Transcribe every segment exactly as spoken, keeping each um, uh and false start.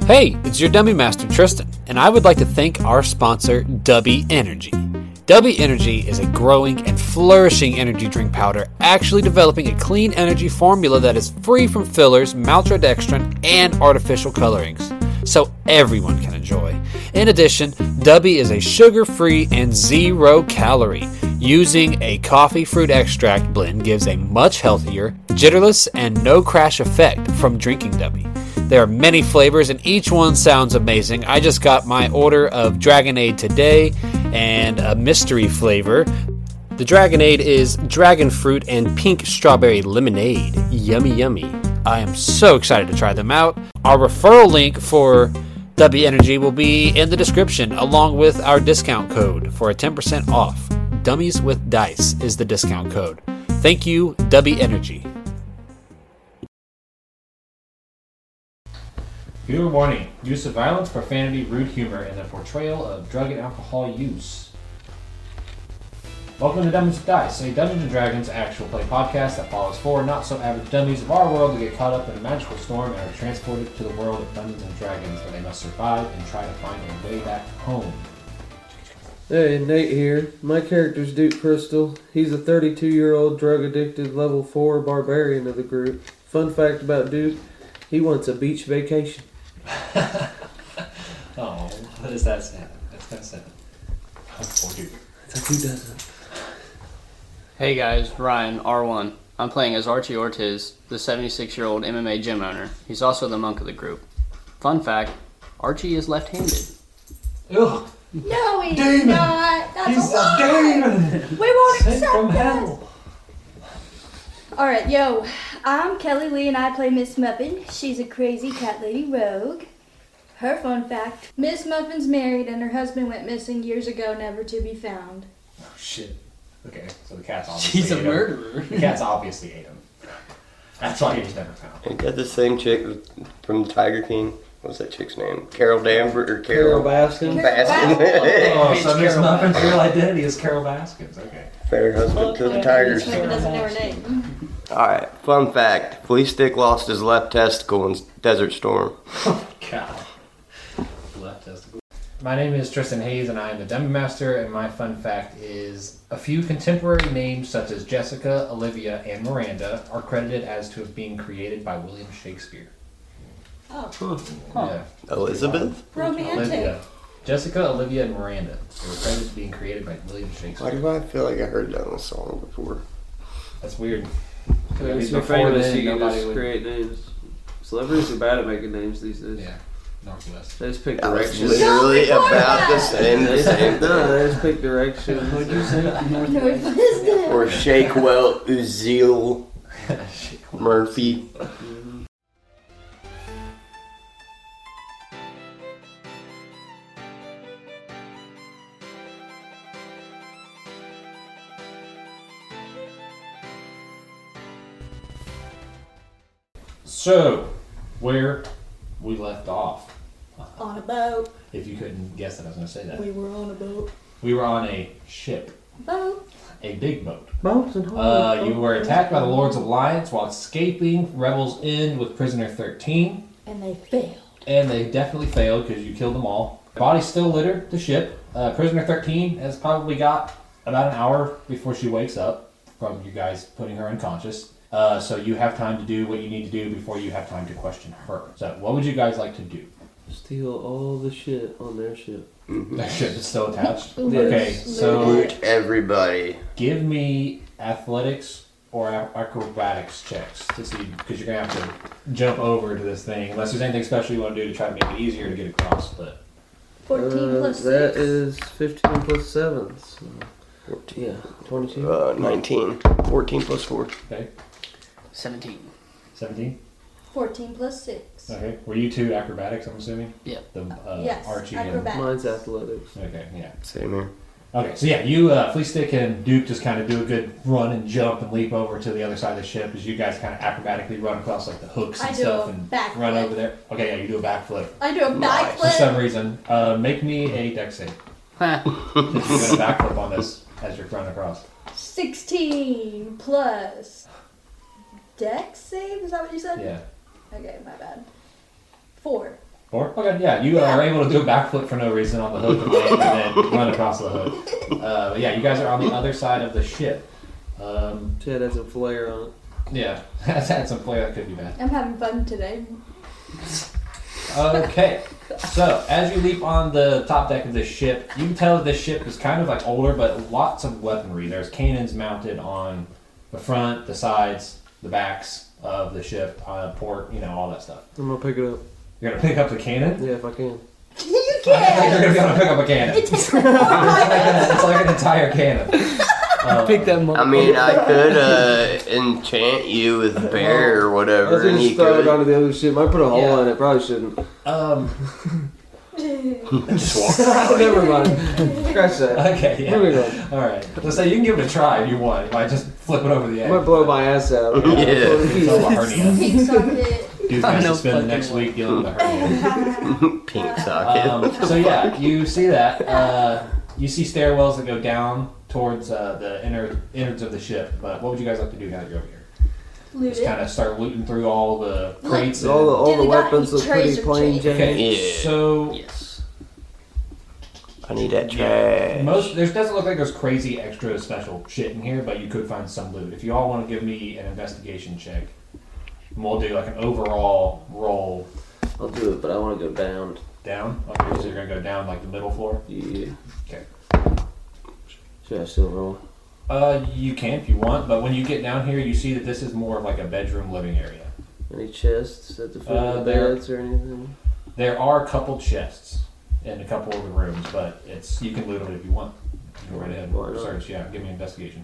Hey, it's your Dummy Master Tristan, and I would like to thank our sponsor, Dubby Energy. Dubby Energy is a growing and flourishing energy drink powder, actually developing a clean energy formula that is free from fillers, maltodextrin, and artificial colorings, so everyone can enjoy. In addition, Dubby is a sugar-free and zero-calorie. Using a coffee fruit extract blend gives a much healthier, jitterless, and no-crash effect from drinking Dubby. There are many flavors, and each one sounds amazing. I just got my order of Dragonade today, and a mystery flavor. The Dragonade is dragon fruit and pink strawberry lemonade. Yummy, yummy. I am so excited to try them out. Our referral link for Dubby Energy will be in the description, along with our discount code for a ten percent off. Dummies with Dice is the discount code. Thank you, Dubby Energy. Viewer warning. Use of violence, profanity, rude humor, and the portrayal of drug and alcohol use. Welcome to Dummies with Dice, a Dungeons and Dragons actual play podcast that follows four not-so-average dummies of our world who get caught up in a magical storm and are transported to the world of Dungeons and Dragons, where they must survive and try to find a way back home. Hey, Nate here. My character's Duke Crystal. He's a thirty-two-year-old drug-addicted level four barbarian of the group. Fun fact about Duke, he wants a beach vacation. Oh, what is that sad? That's kind of sad. Oh, Duke. That's who doesn't. Hey guys, Ryan, R one. I'm playing as Archie Ortiz, the seventy-six-year-old M M A gym owner. He's also the monk of the group. Fun fact, Archie is left-handed. Ugh. No, he's Demon. not. That's He's a lie. a demon. We won't Sent accept from that. hell. Alright, yo. I'm Kelly Lee and I play Miss Muffin. She's a crazy cat lady rogue. Her fun fact, Miss Muffin's married and her husband went missing years ago, never to be found. Oh, shit. Okay, so the cat's obviously She's a ate him. murderer. The cat's obviously ate him. That's why he was never found. Ain't that the same chick from Tiger King? What's that chick's name? Carol Danvers or Carol Carol, Baskin. Baskin? Oh, It's so Miss Carol Muffin's real identity is Carol Baskins. Okay. Fair husband to the Tigers. Maybe doesn't know her name. Alright, fun fact. Flea Stick lost his left testicle in Desert Storm. God. Left testicle. My name is Tristan Hayes, and I am the Dummy Master, and my fun fact is a few contemporary names such as Jessica, Olivia, and Miranda are credited as to have been created by William Shakespeare. Oh, Yeah. Elizabeth? romantic. Olivia. Jessica, Olivia, and Miranda. They were credited as being created by William Why Shakespeare. do I feel like I heard that in a song before? That's weird. It's Before so famous then, you can nobody just would- create names. Celebrities are bad at making names these days. Yeah. Northwest. They just pick I was directions. literally Don't record about to that. say the They same just, no, thing. they just pick directions. What'd you say? Northwest. Or Shakewell Uzil Shit. Murphy. So, where we left off. On a boat. If you couldn't guess that I was going to say that. We were on a boat. We were on a ship. Boat. A big boat. Boats and Uh, you were attacked by the Lords of Alliance while escaping Rebels Inn with Prisoner thirteen. And they failed. And they definitely failed because you killed them all. Bodies still litter the ship. Uh, Prisoner thirteen has probably got about an hour before she wakes up from you guys putting her unconscious. Uh, so you have time to do what you need to do before you have time to question her. So what would you guys like to do? Steal all the shit on their ship. That ship is still attached? Yes. Okay, so Loot everybody. give me athletics or ac- acrobatics checks to see, because you're going to have to jump over to this thing, unless there's anything special you want to do to try to make it easier to get across. But fourteen Uh, plus that six. is fifteen plus seven. So, fourteen. yeah, twenty-two. Uh, nineteen. fourteen plus four. okay, seventeen. seventeen. fourteen plus six. Okay, were you two acrobatics? I'm assuming. Yep. The uh, Yes, Archie acrobatics. Mine's athletics. and okay, yeah. Same here. Okay, so yeah, you, uh, Flea Stick and Duke just kind of do a good run and jump and leap over to the other side of the ship as you guys kind of acrobatically run across like the hooks and I do stuff a and backflip. run over there. Okay, yeah, you do a backflip. I do a Nice. For some backflip. reason, uh, make me a dex save. Ha. You're gonna backflip on this as you're running across. sixteen plus dex save? Is that what you said? Yeah. Okay, my bad. Four. Four? Okay, yeah. You are able to do a backflip for no reason on the hook and land and then run across the hook. Uh, but yeah, you guys are on the other side of the ship. Um, Ted has a flare on it. yeah, that's had some flair. That could be bad. I'm having fun today. Okay, so as you leap on the top deck of this ship, you can tell that this ship is kind of like older, but lots of weaponry. There's cannons mounted on the front, the sides, the backs of the ship, uh, port, you know, all that stuff. I'm gonna pick it up. You're gonna pick up the cannon? Yeah, if I can. You You're can't! gonna be able to pick up a cannon. It It's takes like, an, it's like an entire cannon. Um, Pick that motherfucker. I mean, I could uh, enchant you with bear or I whatever, was and gonna you just throw could it onto the other ship. I put a hole Yeah. in it. Probably shouldn't. Um, just walk. Oh, never mind. Scratch that. okay, yeah. Moving on. Alright. So say you can give it a try if you want. You might just flip it over the I edge. might blow my ass out. Yeah. It's all a hernia. Pink socket. Dude's gonna No spend the fucking next way. week dealing with a hernia. Pink socket. Um, so yeah, you see that. Uh, you see stairwells that go down towards uh, the inner innards of the ship. But what would you guys like to do now that you're over here? Loot Just kind it. of start looting through all the crates. All the and- all Do the they got weapons any look pretty tracer plain, chains? Jane. Okay, Yeah. so Yes. I need that trash. most there doesn't look like there's crazy extra special shit in here, but you could find some loot. If you all want to give me an investigation check, and we'll do like an overall roll I'll do it, but I want to go down. down. Okay, so you're gonna go down like the middle floor. Yeah. Okay. Should I still roll? Uh, you can if you want, but when you get down here, you see that this is more of like a bedroom living area. Any chests at the foot Uh, of the there- beds or anything? There are a couple chests in a couple of the rooms, but it's you can loot them if you want. You can go right ahead Why and not? search. Yeah, give me an investigation.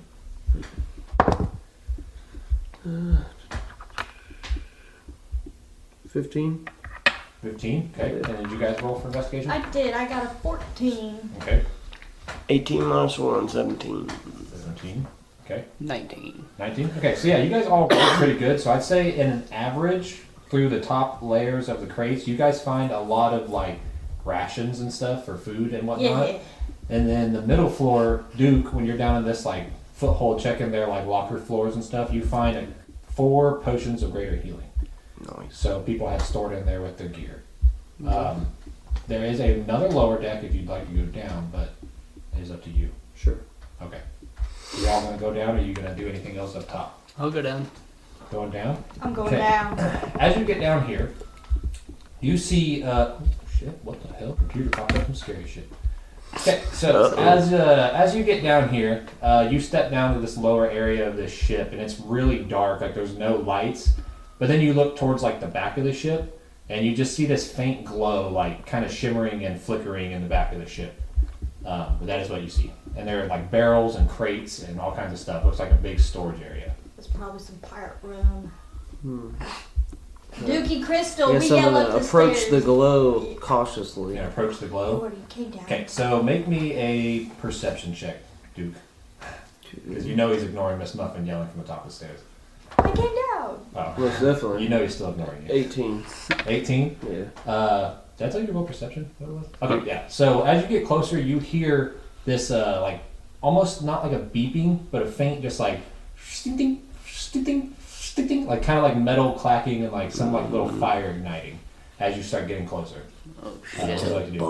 Fifteen. Fifteen. Okay. Yeah. And did you guys roll for investigation? I did. I got a fourteen. Okay. eighteen minus one, seventeen. Seventeen. Okay. nineteen. Nineteen. Okay. So yeah, you guys all rolled pretty good. So I'd say in an average through the top layers of the crates, you guys find a lot of like rations and stuff for food and whatnot. Yeah. And then the middle floor, Duke, when you're down in this like foothold checking their like locker floors and stuff, you find a, four potions of greater healing. Nice. So people have stored in there with their gear. Um, there is another lower deck if you'd like to go down, but it is up to you. Sure. Okay. You all gonna go down, or are you gonna do anything else up top? I'll go down. Going down. I'm going Okay. down. As you get down here, you see. Uh, oh, shit! What the hell? Computer popped up some scary shit. Okay, so Uh-oh. as uh, as you get down here, uh, you step down to this lower area of this ship, and it's really dark. Like there's no lights. But then you look towards like the back of the ship, and you just see this faint glow, like kind of shimmering and flickering in the back of the ship. Um, but that is what you see, and there are like barrels and crates and all kinds of stuff. Looks like a big storage area. There's probably some pirate room. Hmm. Dookie Crystal, Guess we I'm yell up gonna the approach stairs. the glow cautiously. You can approach the glow. Lord, he came down. Okay, so make me a perception check, Duke, because you know he's ignoring Miss Muffin yelling from the top of the stairs. I came down. Oh, Most definitely. you know he's still ignoring you. Eighteen. eighteen. Yeah. Uh, did I tell you to roll perception? What it was? Okay, yeah. So as you get closer, you hear this uh, like almost not like a beeping, but a faint, just like stinking, stinking, stinking, like kind of like metal clacking and like some like little fire igniting as you start getting closer. Oh Uh, shit. what would you like to do?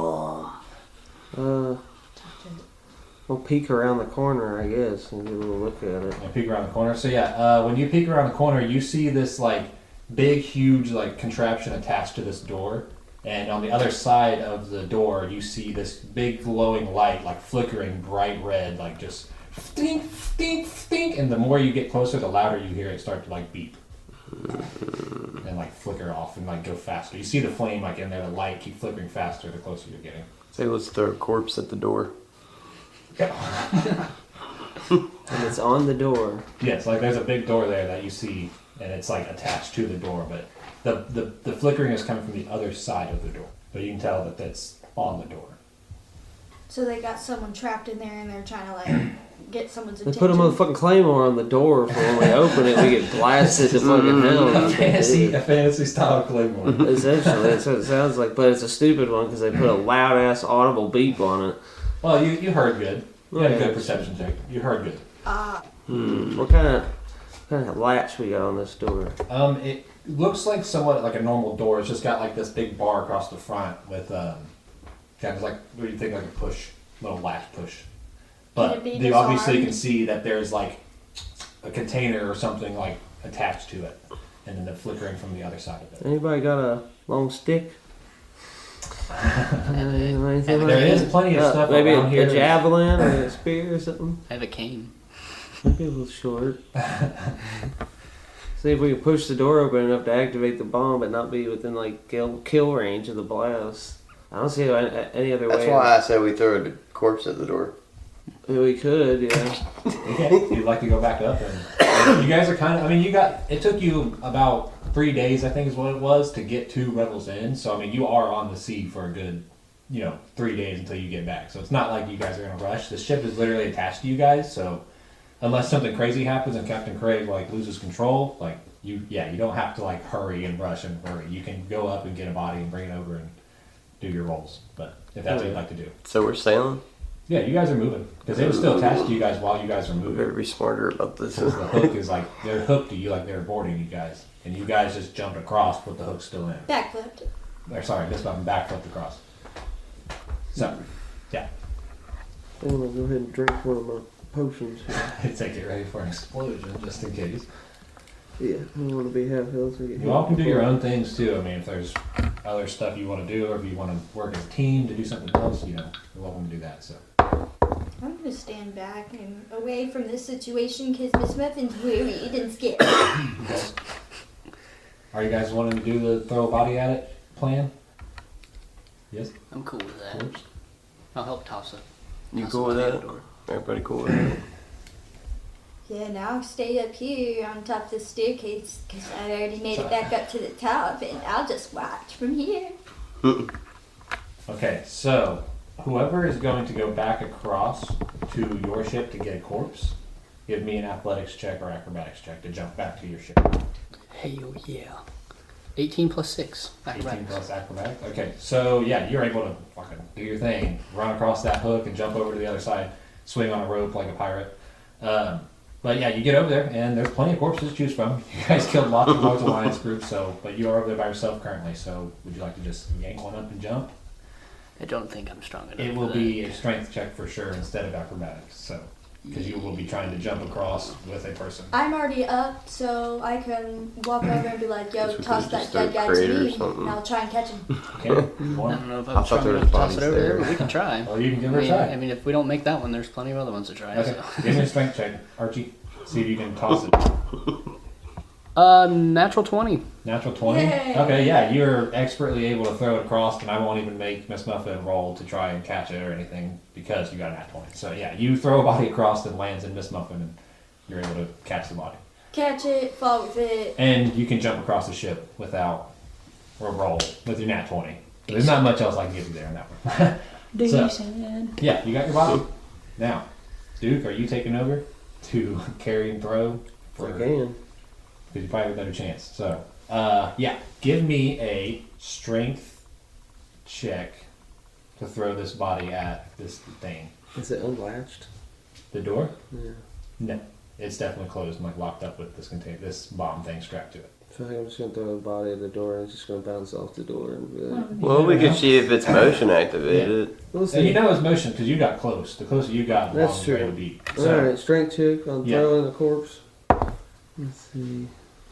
Uh, I'll peek around the corner, I guess, and get a little look at it. And peek around the corner. So yeah, uh, when you peek around the corner, you see this like big, huge like contraption attached to this door. And on the other side of the door, you see this big glowing light, like flickering bright red, like just stink, stink, stink. And the more you get closer, the louder you hear it start to like beep and like flicker off and like go faster. You see the flame like in there, the light keep flickering faster the closer you're getting. Say, let's throw a corpse at the door. And it's on the door. Yes, like there's a big door there that you see, and it's like attached to the door, but the, the, the flickering is coming from the other side of the door. But you can tell that that's on the door. So they got someone trapped in there and they're trying to like get someone's They attention. put a motherfucking claymore on the door for when we open it, we get blasted to fucking hell. A fantasy, a fantasy style claymore. Essentially, that's what it sounds like, but it's a stupid one because they put a loud ass audible beep on it. Well, you, you heard good. You had a Yeah. good perception check. You heard good. Ah, What kind of what kind of latch we got on this door? Um, it looks like somewhat like a normal door. It's just got like this big bar across the front with um, kind of like what do you think like a push, little latch push. But Can it be you obviously disarmed? can see that there's like a container or something like attached to it, and then the flickering from the other side of it. Anybody got a long stick? Uh, anything like There is that? plenty of Uh, stuff Maybe around a, here. a javelin or a spear or something. I have a cane. Maybe a little short. See if we can push the door open enough to activate the bomb, but not be within like kill kill range of the blast. I don't see any any other That's way. why I said we throw a corpse at the door. We could, yeah. Okay, you'd like to go back up, and you guys are kind of. I mean, you got. It took you about three days, I think, is what it was, to get two Rebels in. So I mean, you are on the sea for a good, you know, three days until you get back. So it's not like you guys are gonna rush. The ship is literally attached to you guys, so unless something crazy happens and Captain Craig like loses control, like you, yeah, you don't have to like hurry and rush and hurry. You can go up and get a body and bring it over and do your rolls. But if that's what you'd like to do. So we're sailing? Yeah, you guys are moving because it was still attached to you guys while you guys were We moving. better be smarter about this. Because the hook is like they're hooked to you, like they're boarding you guys, and you guys just jumped across with the hook still in. Backflipped. Or sorry, this one backflipped across. So, yeah, I'm gonna go ahead and drink one of my potions here. it's like get ready for an explosion just in case. Yeah, I don't want to be half health. or get You all hit can do your before. own things too. I mean, if there's other stuff you want to do, or if you want to work as a team to do something else, you know, you're welcome to do that. So, I'm gonna stand back and away from this situation because Miss Muffin's worried and scared. okay. Are you guys wanting to do the throw a body at it plan? Yes. I'm cool with that. Cool. I'll help toss it. You Toss cool it with to that? the door. Everybody cool with that? Yeah, now I'll stay up here on top of the staircase because I already made it back up to the top and I'll just watch from here. Okay, so whoever is going to go back across to your ship to get a corpse, give me an athletics check or acrobatics check to jump back to your ship. Hell yeah. eighteen plus six. eighteen Acrobatics. plus acrobatics. Okay, so yeah, you're able to fucking do your thing, run across that hook and jump over to the other side, swing on a rope like a pirate. Um, but yeah, you get over there and there's plenty of corpses to choose from. You guys killed lots of large alliance groups, so but you are over there by yourself currently. So would you like to just yank one up and jump? I don't think I'm strong enough. It for will that. be a strength check for sure instead of acrobatics. So because you will be trying to jump across with a person. I'm already up, so I can walk over and be like, yo, Guess we toss could've that just dead thrown guy to crate or me, something. and I'll try and catch him. Okay, you I want? don't know if I I'm thought strong there enough was to toss it bodies over there, there. but we can try. Well, you can give I her a mean, try. I mean, if we don't make that one, there's plenty of other ones to try. Okay, So. give me a strength check, Archie. See if you can toss it. Uh, natural twenty. Natural twenty? Yay. Okay, yeah, you're expertly able to throw it across, and I won't even make Miss Muffin roll to try and catch it or anything because you got a nat twenty. So, yeah, you throw a body across and lands in Miss Muffin, and you're able to catch the body. Catch it, fall with it. And you can jump across the ship without a roll with your nat twenty. There's not much else I can give you there on that one. So, Decent. yeah, you got your body. Now, Duke, are you taking over to carry and throw? I can. Because you probably have a better chance. So, uh, yeah, give me a strength check to throw this body at this thing. Is it unlatched? The door? Yeah. No, it's definitely closed and like locked up with this contain this bomb thing strapped to it. So I'm just gonna throw the body at the door and it's just gonna bounce off the door and be like, Well, we could see if it's motion activated. we'll And see. you know it's motion because you got close. The closer you got, the That's longer true. it would be. So, Alright, strength check on Yeah. throwing the corpse. Let's see.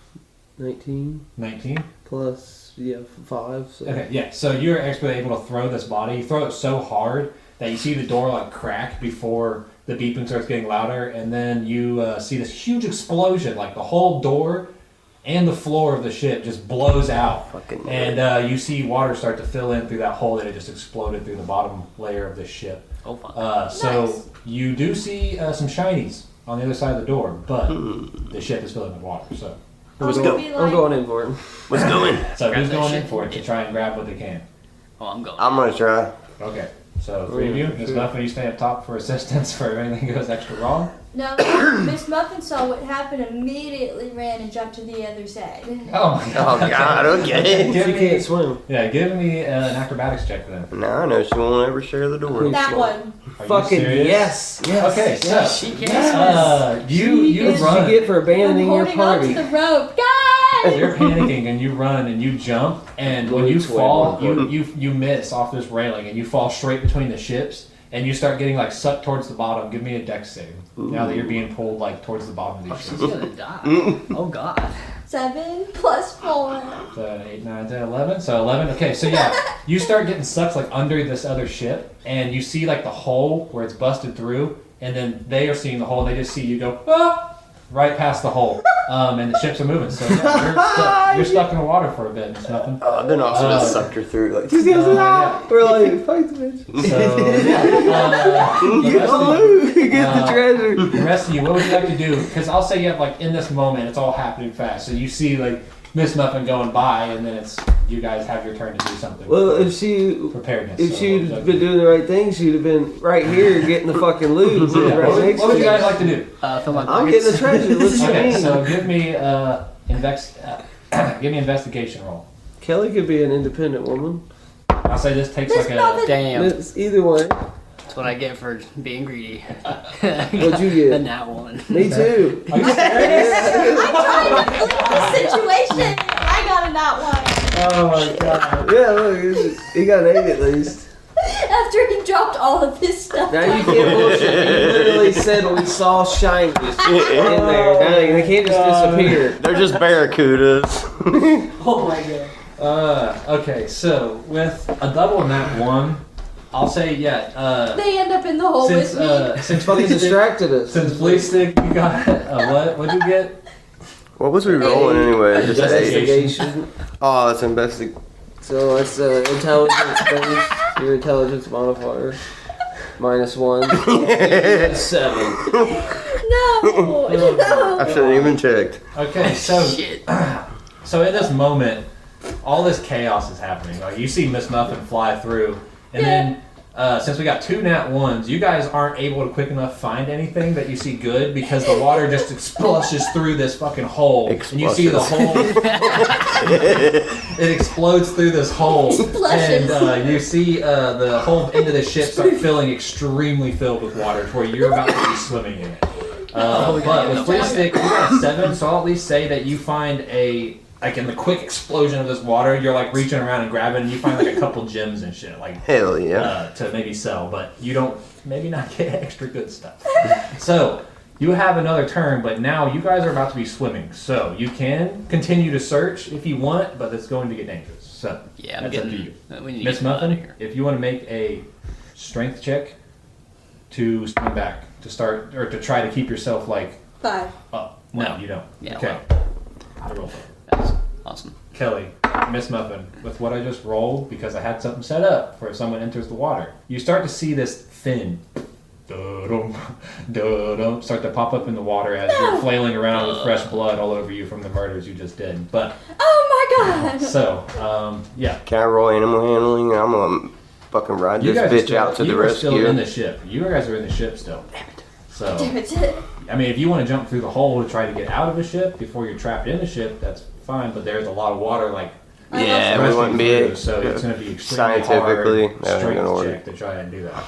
nineteen nineteen. plus, yeah, f- five. So. Okay, yeah. So you're expertly able to throw this body. You throw it so hard that you see the door like crack before the beeping starts getting louder, and then you uh, see this huge explosion. Like the whole door and the floor of the ship just blows out, Fucking and uh, you see water start to fill in through that hole that it just exploded through the bottom layer of the ship. Oh, fuck. Uh, so Nice. you do see uh, some shinies on the other side of the door, but the ship is filling with water. So, I'm, Let's going, go. Be I'm like, going in for it. Let's go in. so Grab who's that going in shit. for it to try and grab what they can? Oh, I'm going. I'm gonna try. Okay, so three of you. Miss Sure. Muffin, you stay up top for assistance for if anything goes extra wrong. No, Miss Muffin saw what happened, immediately ran and jumped to the other side. Oh my Oh God, okay. Give You me, can't swim. yeah, give me uh, an acrobatics check then. Now I know she won't ever share the door. That one. Are you Fucking serious? yes, yes. Okay, so yes. She can. uh, you She you is- What run. you get for I'm abandoning your holding on to party? the rope. Guys! Ryan! You're panicking and you run and you jump, and when you fall, you, you you miss off this railing and you fall straight between the ships, and you start getting like sucked towards the bottom. Give me a dex save. Ooh. Now that you're being pulled like towards the bottom of these Oh, ships. she's gonna die. Oh god. Seven plus four. So eight, nine, ten, eleven. So eleven. Okay, so yeah, you start getting sucked like under this other ship, and you see like the hole where it's busted through, and then they are seeing the hole, and they just see you go ah! right past the hole, um, and the ships are moving. So yeah, you're, stuck, you're stuck in the water for a bit. It's nothing. Uh, then also Uh, just sucked her through. Like, Uh, yeah. We're like, fuck the bitch. So yeah, uh, the Get rest the of you- loot. Get uh, the treasure. The rest of you, what would you like to do? Because I'll say you have like in this moment, it's all happening fast. So you see like Miss Muffin going by, and then it's you guys have your turn to do something. Well, if she preparedness. if so she'd what would you like been to do? doing the right thing, she'd have been right here getting the fucking loot. Yeah, right what, would, next what would to you me. guys like to do? Uh, fill my I'm pockets. getting the treasure. What you Okay, mean? so give me uh, invest, uh, give me an investigation roll. Kelly could be an independent woman. I'll say this takes Miss like a. Muffin. Damn. It's either way. That's what I get for being greedy. What'd you get? A nat one. Me too. Are you serious? I'm trying to flip the situation. I got a not one. Oh my god. Yeah, look, it's- he got an eight at least. After he dropped all of his stuff. Now you can't bullshit. You literally said we saw shinies in there. Now they they can't just disappear. they're just barracudas. Oh my god. Uh, okay, so with a double nat one, I'll say yeah. Uh, They end up in the hole since with me. uh, since Fucking Flea Stick, distracted us. since Flea Stick, you got uh, what? What'd you get? What was we rolling anyway? Just eight. Investigation. Oh, that's investig. So it's uh, intelligence based. Your intelligence modifier. Minus one. Seven. No, no. I shouldn't even checked. Okay, so Shit. so in this moment, all this chaos is happening. Like you see Miss Muffin fly through, and then uh, since we got two nat ones, you guys aren't able to quick enough find anything that you see good because the water just explodes through this fucking hole, and you see the hole. It explodes through this hole, Splushes. and uh, you see uh, the whole end of the ship start filling extremely filled with water, to where you're about to be swimming in it. Uh, but with Flea Stick, you got a seven, so I'll at least say that you find a like in the quick explosion of this water, you're like reaching around and grabbing, and you find like a couple gems and shit, like Hell yeah. uh, to maybe sell, but you don't maybe not get extra good stuff. So you have another turn, but now you guys are about to be swimming, so you can continue to search if you want, but it's going to get dangerous. So Yeah, I'm that's getting. up to you. uh, We need to Miss get out of Muffin, here. if you want to make a strength check to swim back to start or to try to keep yourself like Five. up. No, No. you don't. Yeah, okay. I roll. That's awesome. Kelly, Miss Muffin, with what I just rolled, because I had something set up for if someone enters the water, you start to see this fin da-dum, da-dum, start to pop up in the water as you're flailing around with fresh blood all over you from the murders you just did. But Oh my god. so, um, yeah. Can I roll animal handling? I'm gonna fucking ride You this guys are bitch still, out to you the are still rescue. in the ship. You guys are in the ship still. So, Damn it. I mean, if you want to jump through the hole to try to get out of the ship before you're trapped in the ship, that's fine. But there's a lot of water, like Yeah, we rushing wouldn't be through, so it's going to be extremely scientifically, hard that ain't strength gonna check work. to try and do that.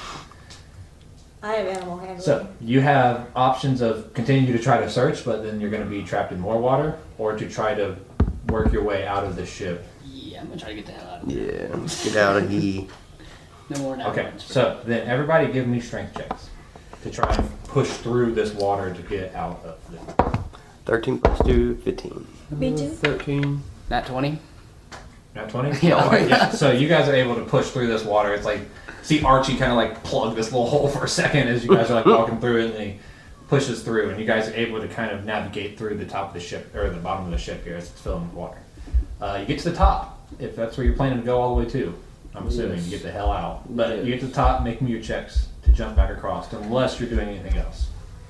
I have animal handling. So you have options of continue to try to search, but then you're going to be trapped in more water, or to try to work your way out of the ship. Yeah, I'm gonna try to get the hell out of here. Yeah, get out of here. No more nat Okay, ones for so then everybody give me strength checks to try and push through this water to get out of it. thirteen plus two, fifteen. Me too. Thirteen. Nat twenty. Not twenty? Yeah. All right, yeah. So you guys are able to push through this water. It's like, see Archie kind of like plug this little hole for a second as you guys are like walking through it, and he pushes through, and you guys are able to kind of navigate through the top of the ship, or the bottom of the ship here as it's filling with water. Uh, you get to the top, if that's where you're planning to go all the way to. I'm assuming Yes. you get the hell out. But Yeah. you get to the top, make me your checks to jump back across, unless you're doing anything else.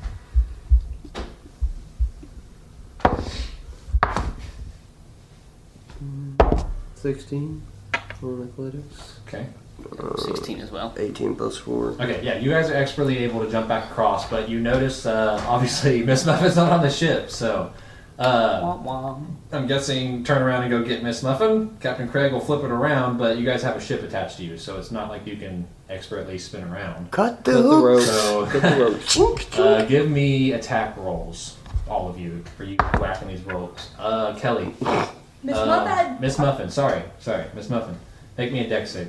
Sixteen. On athletics. Okay. Sixteen as well. eighteen plus four. Okay, yeah, you guys are expertly able to jump back across, but you notice, uh, obviously, Miss Muffin's not on the ship, so uh, Womp womp. I'm guessing turn around and go get Miss Muffin. Captain Craig will flip it around, but you guys have a ship attached to you, so it's not like you can expertly spin around. Cut the Cut the hook. rope. So, Cut the rope. uh, give me attack rolls. all of you for you whacking these ropes. Uh, Kelly. Miss uh, Muffin. Miss Muffin. Sorry, sorry, Miss Muffin. Make me a dex save.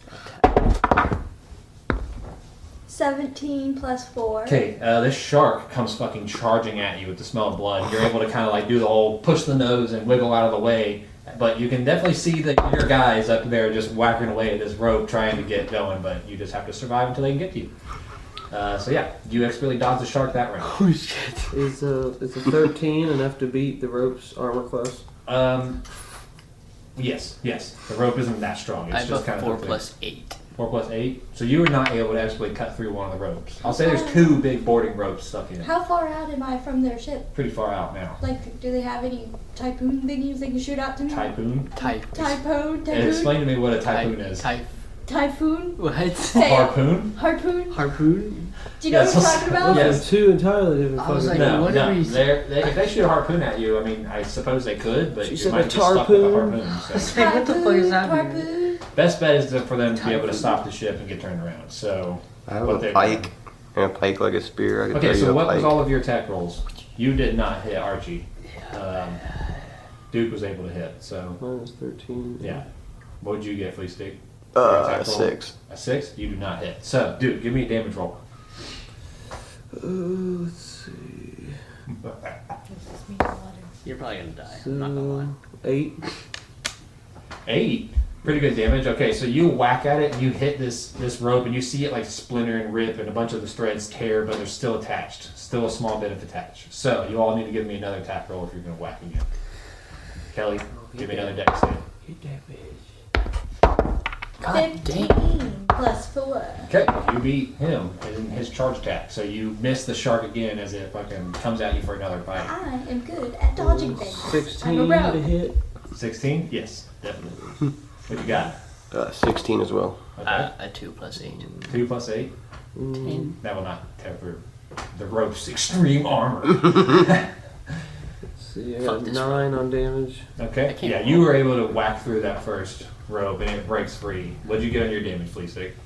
seventeen plus four. Okay, uh, this shark comes fucking charging at you with the smell of blood. You're able to kind of like do the whole push the nose and wiggle out of the way, but you can definitely see that your guys up there just whacking away at this rope trying to get going, but you just have to survive until they can get to you. Uh, so yeah, you expertly dodge the shark that round. Oh shit. Is uh is a thirteen enough to beat the rope's armor class? Um, yes, yes. The rope isn't that strong. It's I just put kind of four up there. plus eight. Four plus eight. So you were not able to actually cut through one of the ropes. I'll say there's two big boarding ropes stuck in it. How far out am I from their ship? Pretty far out now. Like, do they have any typhoon thingies they can shoot out to me? Typhoon. Type. Typhoon? And Typhoon? explain to me what a typhoon Type. is. Type. Typhoon? What? Say it. Harpoon? Harpoon? Harpoon? Do you know Yes. what I'm talking about? Yes. Those are two entirely different I was fucking like, things. No, what no. are we- They're, they, if they shoot a harpoon at you, I mean, I suppose they could, but She you said might a get stuck with a tarpoon. harpoon. So. Hey, what the fuck is that? Harpoon? Best bet is to, for them to be able to stop the ship and get turned around. So, I have what a they've pike and a pike like a spear. I can Okay, throw you so a what pike. was all of your attack rolls? You did not hit Archie. Um, Duke was able to hit. So, Minus thirteen. yeah. What would you get, Flea Stick? Uh, Your a attack roll? six. A six? You do not hit. So, Duke, give me a damage roll. Uh, let's see. You're probably gonna die. I'm not gonna lie. So, eight. Eight. Pretty good damage. Okay, so you whack at it and you hit this this rope and you see it like splinter and rip and a bunch of the threads tear, but they're still attached. Still a small bit of attached. So you all need to give me another attack roll if you're gonna whack again. Kelly, give me another dex save. Hit that bitch. God damn. fifteen plus four. Okay, you beat him in his charge attack. So you miss the shark again as it fucking comes at you for another bite. I am good at dodging things. Sixteen I'm a rogue. to hit. Sixteen? Yes, definitely. What you got? Uh, sixteen as well. Okay. Uh, a two plus eight. Two plus eight. Mm, That will not temper the rope's extreme armor. let's see, I Fuck got this nine on damage. Okay. can't Yeah, you were able to whack through that first rope and it breaks free. What'd you get on your damage, Flea Stick?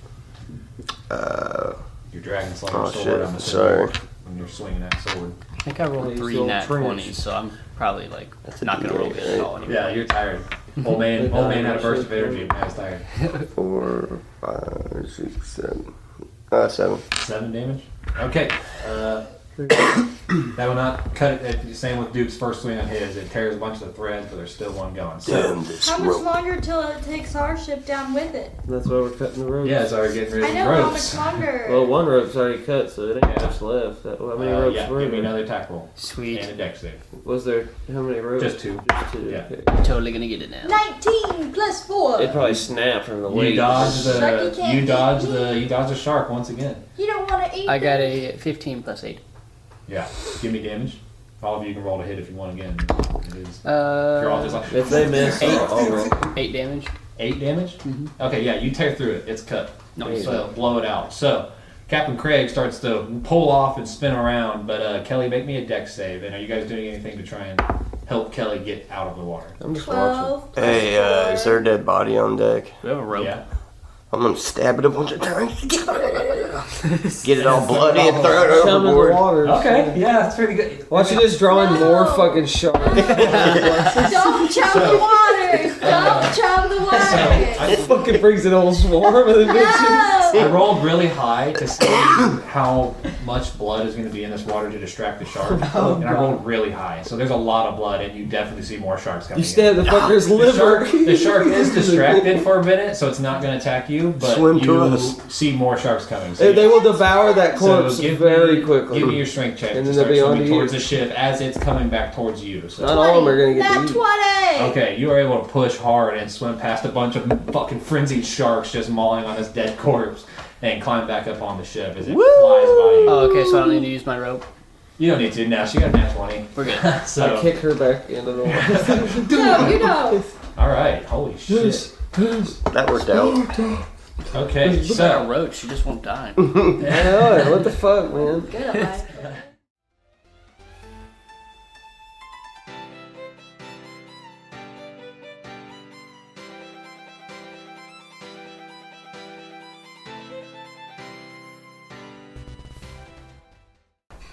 Uh, Your dragon slayer Oh, sword. shit, I'm assuming, sorry. When you're swinging that sword. I think I rolled He's three all nat trench. twenties, so I'm probably like That's a not gonna roll D eight, good at all anymore. Yeah, you're tired. Old man, old man had a burst of energy and now he's tired. four, five, six, seven. Uh, seven. Seven damage. Okay. Uh, that will not cut it. it- Same with Duke's first swing on his. It tears a bunch of the threads, but there's still one going. So Damn this How much rope. longer till it takes our ship down with it? That's why we're cutting the ropes. yeah, it's already getting rid I of know the how ropes. much longer. Well, one rope's already cut, so it ain't Yeah. much left. That, how many Uh, ropes yeah, were give me there? another attack roll Sweet. and a dex save. Was there how many ropes? Just two. Just two. Yeah. Okay. Totally gonna get it now. nineteen plus four. It probably snapped from the You weight. dodge Sharky the can't you eat dodge me. the you dodge the shark once again. You don't want to eat. I got me. a fifteen plus eight. Yeah, give me damage. All of you can roll to hit if you want again. It is. You're all just Uh, like If they miss, Eight. I'll, I'll roll. eight damage. eight damage. Mhm. Okay, yeah, you tear through it. It's cut. Nice. So blow it out. So Captain Craig starts to pull off and spin around, but uh, Kelly, make me a dex save. And are you guys doing anything to try and help Kelly get out of the water? I'm just watching. Twelve. plus Hey, uh, is four. there a dead body on deck? We have a rope. Yeah. I'm gonna stab it a bunch of times. Get it all bloody and throw it Come in the overboard. water. Okay. Yeah, that's pretty good. Watch you just drawing No. more fucking sharks. Don't chum So- the water. Don't chum the water. I- It fucking brings an whole swarm of the bitches. I No. rolled really high to see how much blood is going to be in this water to distract the shark, and I rolled really high. So there's a lot of blood, and you definitely see more sharks coming. You stab the fucker's in. The liver. shark, the shark is distracted for a minute, so it's not going to attack you. But Swim to you us. see more sharks coming. So They, they will devour that corpse so give very me, quickly. Give me your strength check And to then they'll start be swimming onto towards you. the ship as it's coming back towards you. So. Not all of them are gonna get Nat to eat. twenty. Okay, you are able to push hard and swim past a bunch of fucking frenzied sharks just mauling on this dead corpse and climb back up on the ship as it Woo! flies by you. Oh, okay, so I don't need to use my rope. You don't need to now. She got a nat twenty. We're good. I So, kick her back into the water. No, you know. all right. Holy shit. That worked out. Okay, She's like a so roach. She just won't die. I know it. What the fuck, man? Good at life.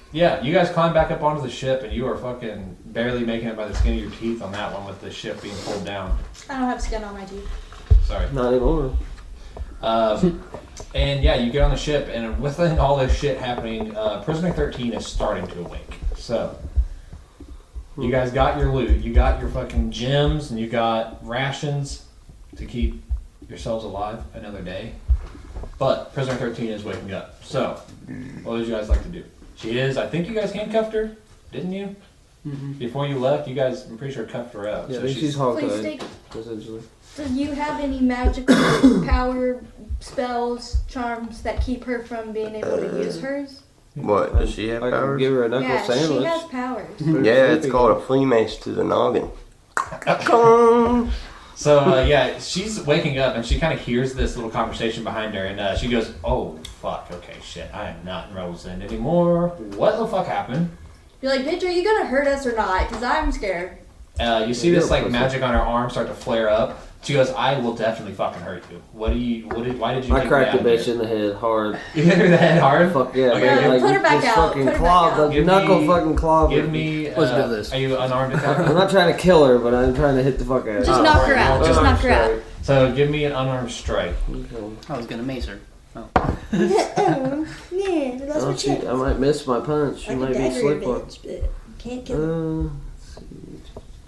Yeah, you guys climb back up onto the ship, and you are fucking barely making it by the skin of your teeth on that one with the ship being pulled down. I don't have skin on my teeth. Sorry. Not anymore. Um, and yeah, you get on the ship, and within all this shit happening, uh, Prisoner thirteen is starting to awake. So, you guys got your loot. You got your fucking gems, and you got rations to keep yourselves alive another day. But Prisoner thirteen is waking up. So, what would you guys like to do? She is, I think you guys handcuffed her, didn't you? Mm-hmm. Before you left, you guys, I'm pretty sure, cuffed her up. Yeah, so I think she's, she's Please Hawkeye, take. essentially. Do you have any magical power spells, charms that keep her from being able to use hers? What? Does she have I can powers? give her a knuckle Yeah, sandwich. she has powers. Yeah, it's called a flea mace to the noggin. Come. So, uh, yeah, she's waking up and she kind of hears this little conversation behind her and uh, she goes, oh, fuck, okay, shit, I am not in Rebel's End anymore. What the fuck happened? You're like, bitch, are you gonna hurt us or not? Because I'm scared. Uh, you see Yeah, this, like, pussy. magic on her arm start to flare up. She goes, I will definitely fucking hurt you. What do you, what did, why did you I take cracked me the out of bitch here? in the head hard. You hit her in the head hard? Fuck yeah. Okay, man. give- Like, put her back just out, fucking put her claw, back out. the Give knuckle me- fucking claw. Give me, uh, Let's do this. Are you unarmed I'm attack? not trying to kill her, but I'm trying to hit the fuck out of her. Just Oh, knock right, her out. well, Just just knock her out. So, give me an unarmed strike. Okay. I was gonna mace her. Oh, yeah, that's Oh, what she, you I might miss my punch. She I might can be dagger your slip on. bitch, but can't kill her. Uh, let's see.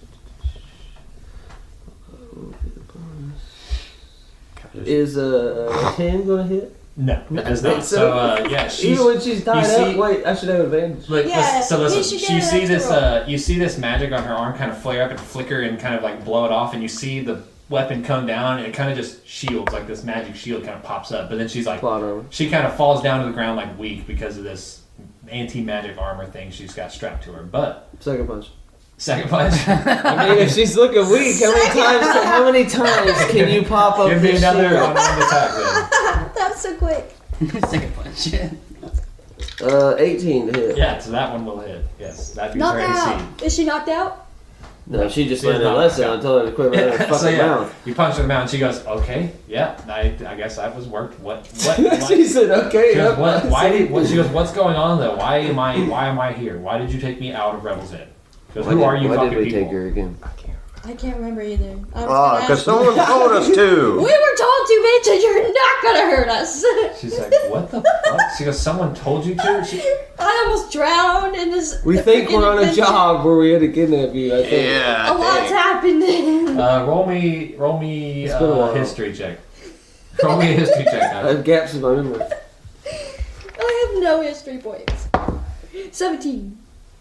Is a uh, ten gonna hit? No, it does not. So, uh, yeah, she's... Even when she's tied you up. see- Wait, I should have advantage. Look, Yeah, listen, so you listen, should you get an see extra this, roll. uh, you see this magic on her arm kind of flare up and flicker and kind of like blow it off, and you see the weapon come down, and it kind of just shields, like this magic shield kind of pops up, but then she's like, Plot armor. she kind of falls down to the ground like weak because of this anti-magic armor thing she's got strapped to her. But Second punch. second punch, I mean, if she's looking weak, how many times? How many times can you pop up give me this another shield? unarmed attack then. That was so quick. Second punch. Uh, eighteen to hit. Yeah, so that one will hit. Yes, that'd be Knock her A C. out. Is she knocked out? No, she just She's learned a not lesson. knocked I told her to quit running her fucking so yeah, mouth. you punch her in the mouth, and she goes, "Okay, yeah, I, I guess that was worked. What? What? what? She said, "Okay." She goes, yep. what, why did, what, she goes, what's going on though? Why am I why am I here? Why did you take me out of Rebel's End? She goes, Why who did- are you why fucking did we people? take her again? I can't remember either. I was Ah, gonna because ask someone you. told us We to. were told to, bitch, and you're not gonna hurt us. She's like, what the fuck? She goes, someone told you to? She, I almost drowned in this. We think we're on a adventure. job where we had to kidnap you. I think. Yeah. A lot's happened. uh, roll me roll me It's been a uh, while. history check. Roll me a history check. I Guys. have gaps in my memory. I have no history points. Seventeen.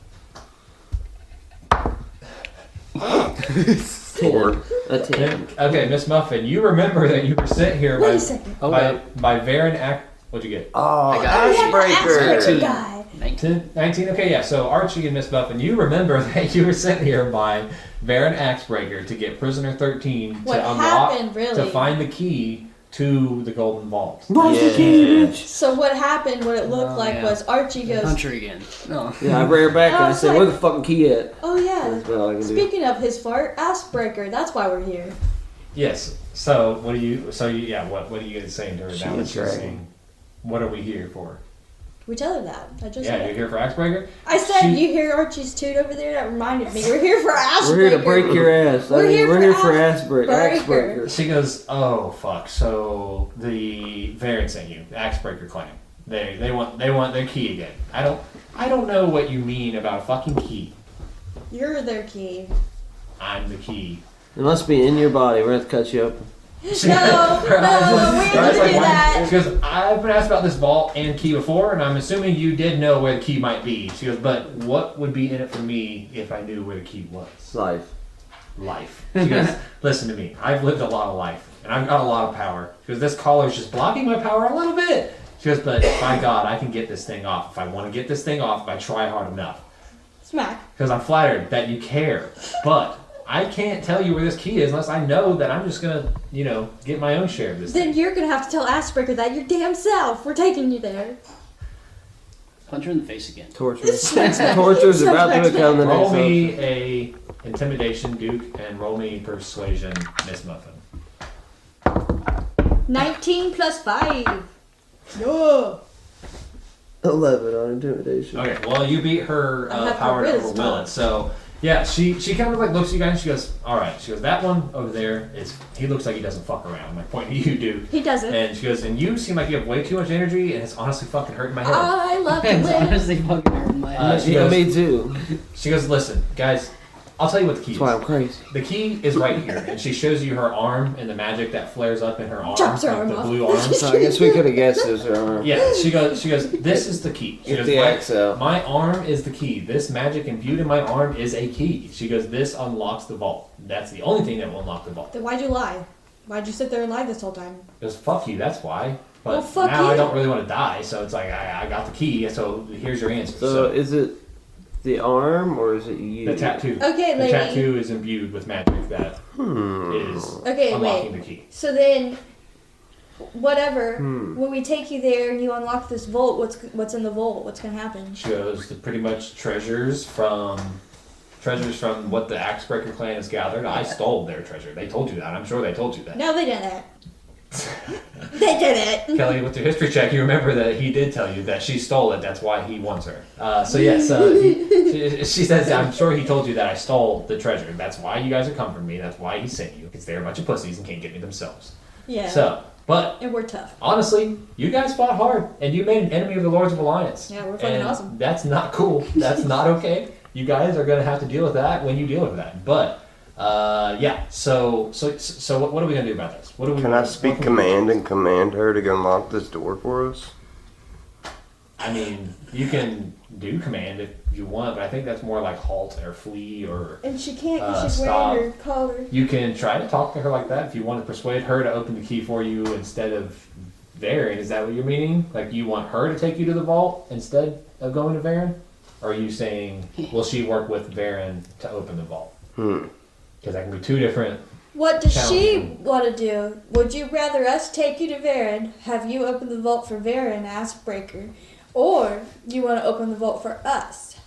Four. A ten. Then- Okay, Miss Muffin, you remember that you were sent here Wait by a second. Oh, by, no. by Varen Ac- What'd you get? Oh, I got Oh, yeah, the Ashbreaker. Ashbreaker guy. Ten, nineteen? Okay, yeah. So Archie and Miss Muffin, you remember that you were sent here by Varen Axebreaker to get Prisoner thirteen What to unlock, happened, really? to find the key to the Golden Vault. Yeah. So what happened, what it looked Oh, like yeah. was Archie goes, Punch her again. No. Yeah, I ran her back and I I was said, like- "Where the fucking key at?" oh yeah. That's about all I can do. Speaking of his fart, Ashbreaker, that's why we're here. Yes. So what do you? So you, yeah. What What are you guys saying to her She now? that is she's dragon. saying, what are we here for? We tell her that. I just Yeah, said you're it. here for Axebreaker. I said, She- you hear Archie's toot over there? That reminded me. We're here for Ashbreaker. We're here to break your ass. We're I mean, here we're for here for ass ass break, breaker. axe breaker. She goes, oh fuck. So the Varen sent you, the Axebreaker clan. They they want they want their key again. I don't I don't know what you mean about a fucking key. You're their key. I'm the key. It must be in your body. We're gonna have to cut you up. No, no, we ain't gonna do that. She goes, I've been asked about this vault and key before, and I'm assuming you did know where the key might be. She goes, but what would be in it for me if I knew where the key was? Life. Life. She goes, listen to me. I've lived a lot of life, and I've got a lot of power. She goes, this collar's just blocking my power a little bit. She goes, but by God, I can get this thing off. If I want to get this thing off, if I try hard enough. Smack. Because I'm flattered that you care. But I can't tell you where this key is unless I know that I'm just going to, you know, get my own share of this Then thing. you're gonna have to tell Ashbreaker that your damn self. We're taking you there. Punch her in the face again. Torture. Smack, smack. Torture's Smack, about smack, to become the smack. Roll next me option. a intimidation, Duke, and roll me persuasion, Miss Muffin. Nineteen plus five. No. eleven on intimidation. Okay, well, you beat her I uh, have power to charisma. overwill it. So, yeah, she she kind of like looks at you guys and she goes, all right. She goes, that one over there is, he looks like he doesn't fuck around. Like, pointing at you, dude. He doesn't. And she goes, and you seem like you have way too much energy and it's honestly fucking hurting my head. I love to It's win. honestly fucking hurting my Uh, head. she yeah, goes, me too. she goes, listen, guys, I'll tell you what the key That's why is. I'm crazy. The key is right here. And she shows you her arm and the magic that flares up in her arm. Chops her like arm the off. blue arm. So I guess we could have guessed this. Or Yeah, she goes, she goes, this is the key. She Get goes, the my, axe out. my arm is the key. This magic imbued in my arm is a key. She goes, this unlocks the vault. That's the only thing that will unlock the vault. Then why'd you lie? Why'd you sit there and lie this whole time? Goes, fuck you, that's why. But Well, fuck now you. I don't really want to die, so it's like, I, I got the key, so here's your answer. So, So, is it the arm or is it you? the tattoo. Okay, The lady. tattoo is imbued with magic that Hmm. is Okay, unlocking wait. the key. So then, whatever. Hmm. When we take you there and you unlock this vault, what's what's in the vault? What's gonna happen? She goes, the pretty much treasures from treasures from what the Axebreaker clan has gathered. I stole their treasure. They told you that. I'm sure they told you that. No, they didn't. They did it. Kelly, with your history check, you remember that he did tell you that she stole it. That's why he wants her. Uh, so yes, uh, he, she, she says, I'm sure he told you that I stole the treasure. That's why you guys are coming for me. That's why he sent you. Because they're a bunch of pussies and can't get me themselves. Yeah. So, but and we're tough. honestly, you guys fought hard, and you made an enemy of the Lords of Alliance. Yeah, we're fucking and awesome. That's not cool. That's not okay. You guys are going to have to deal with that when you deal with that. But uh, yeah, so so so what, what are we gonna do about this? What do we? Can I what speak can we- command and command her to unlock this door for us? I mean, you can do command if you want, but I think that's more like halt or flee or. And she can't Uh, because she's stop. wearing her collar. You can try to talk to her like that if you want to persuade her to open the key for you instead of Varen. Is that what you're meaning? Like you want her to take you to the vault instead of going to Varen? Or are you saying, will she work with Varen to open the vault? Hmm. Because that can be two different. What does she Challenging. want to do? Would you rather us take you to Varen, have you open the vault for Varen, Askbreaker, or you want to open the vault for us?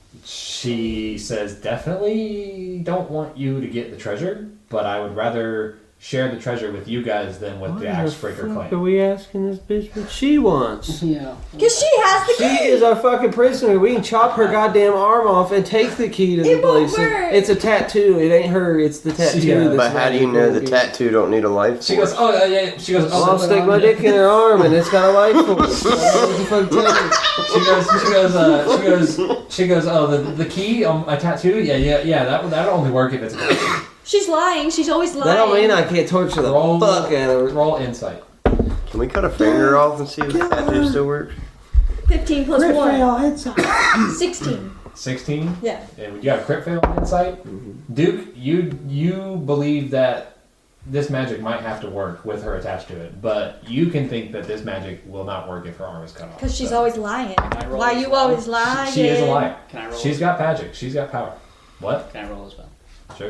She says, definitely don't want you to get the treasure, but I would rather share the treasure with you guys than with the Why Axebreaker fuck Are clan. we asking this bitch what she wants? Yeah. Because she has the She key! is our fucking prisoner. We can chop her goddamn arm off and take the key to the It won't place. work. It's a tattoo. It ain't her. It's the tattoo. Yeah, that's But how do you magic know the looking. tattoo don't need a life She force? goes, oh, yeah, yeah. She goes, oh, Well, I'll stick my dick in her arm and it's got a life force. What the fuck tell me? She goes, she goes, uh, she goes, she goes, oh, the, the key on a tattoo? Yeah, yeah, yeah, that, that'll only work if it's a tattoo. She's lying. She's always lying. That don't mean I can't torture the Roll, fuck out of her. roll insight. Can we cut a finger off and see if the tattoo still works? fifteen plus Crit one. fail, headshot. sixteen. sixteen? Yeah. And you got a crit fail on insight? Duke, you you believe that this magic might have to work with her attached to it, but you can think that this magic will not work if her arm is cut off. Because she's So- always lying. I roll Why as you well? always lying? She is a liar. Can I roll? She's got magic. She's got power. What? Can I roll as well? Sure.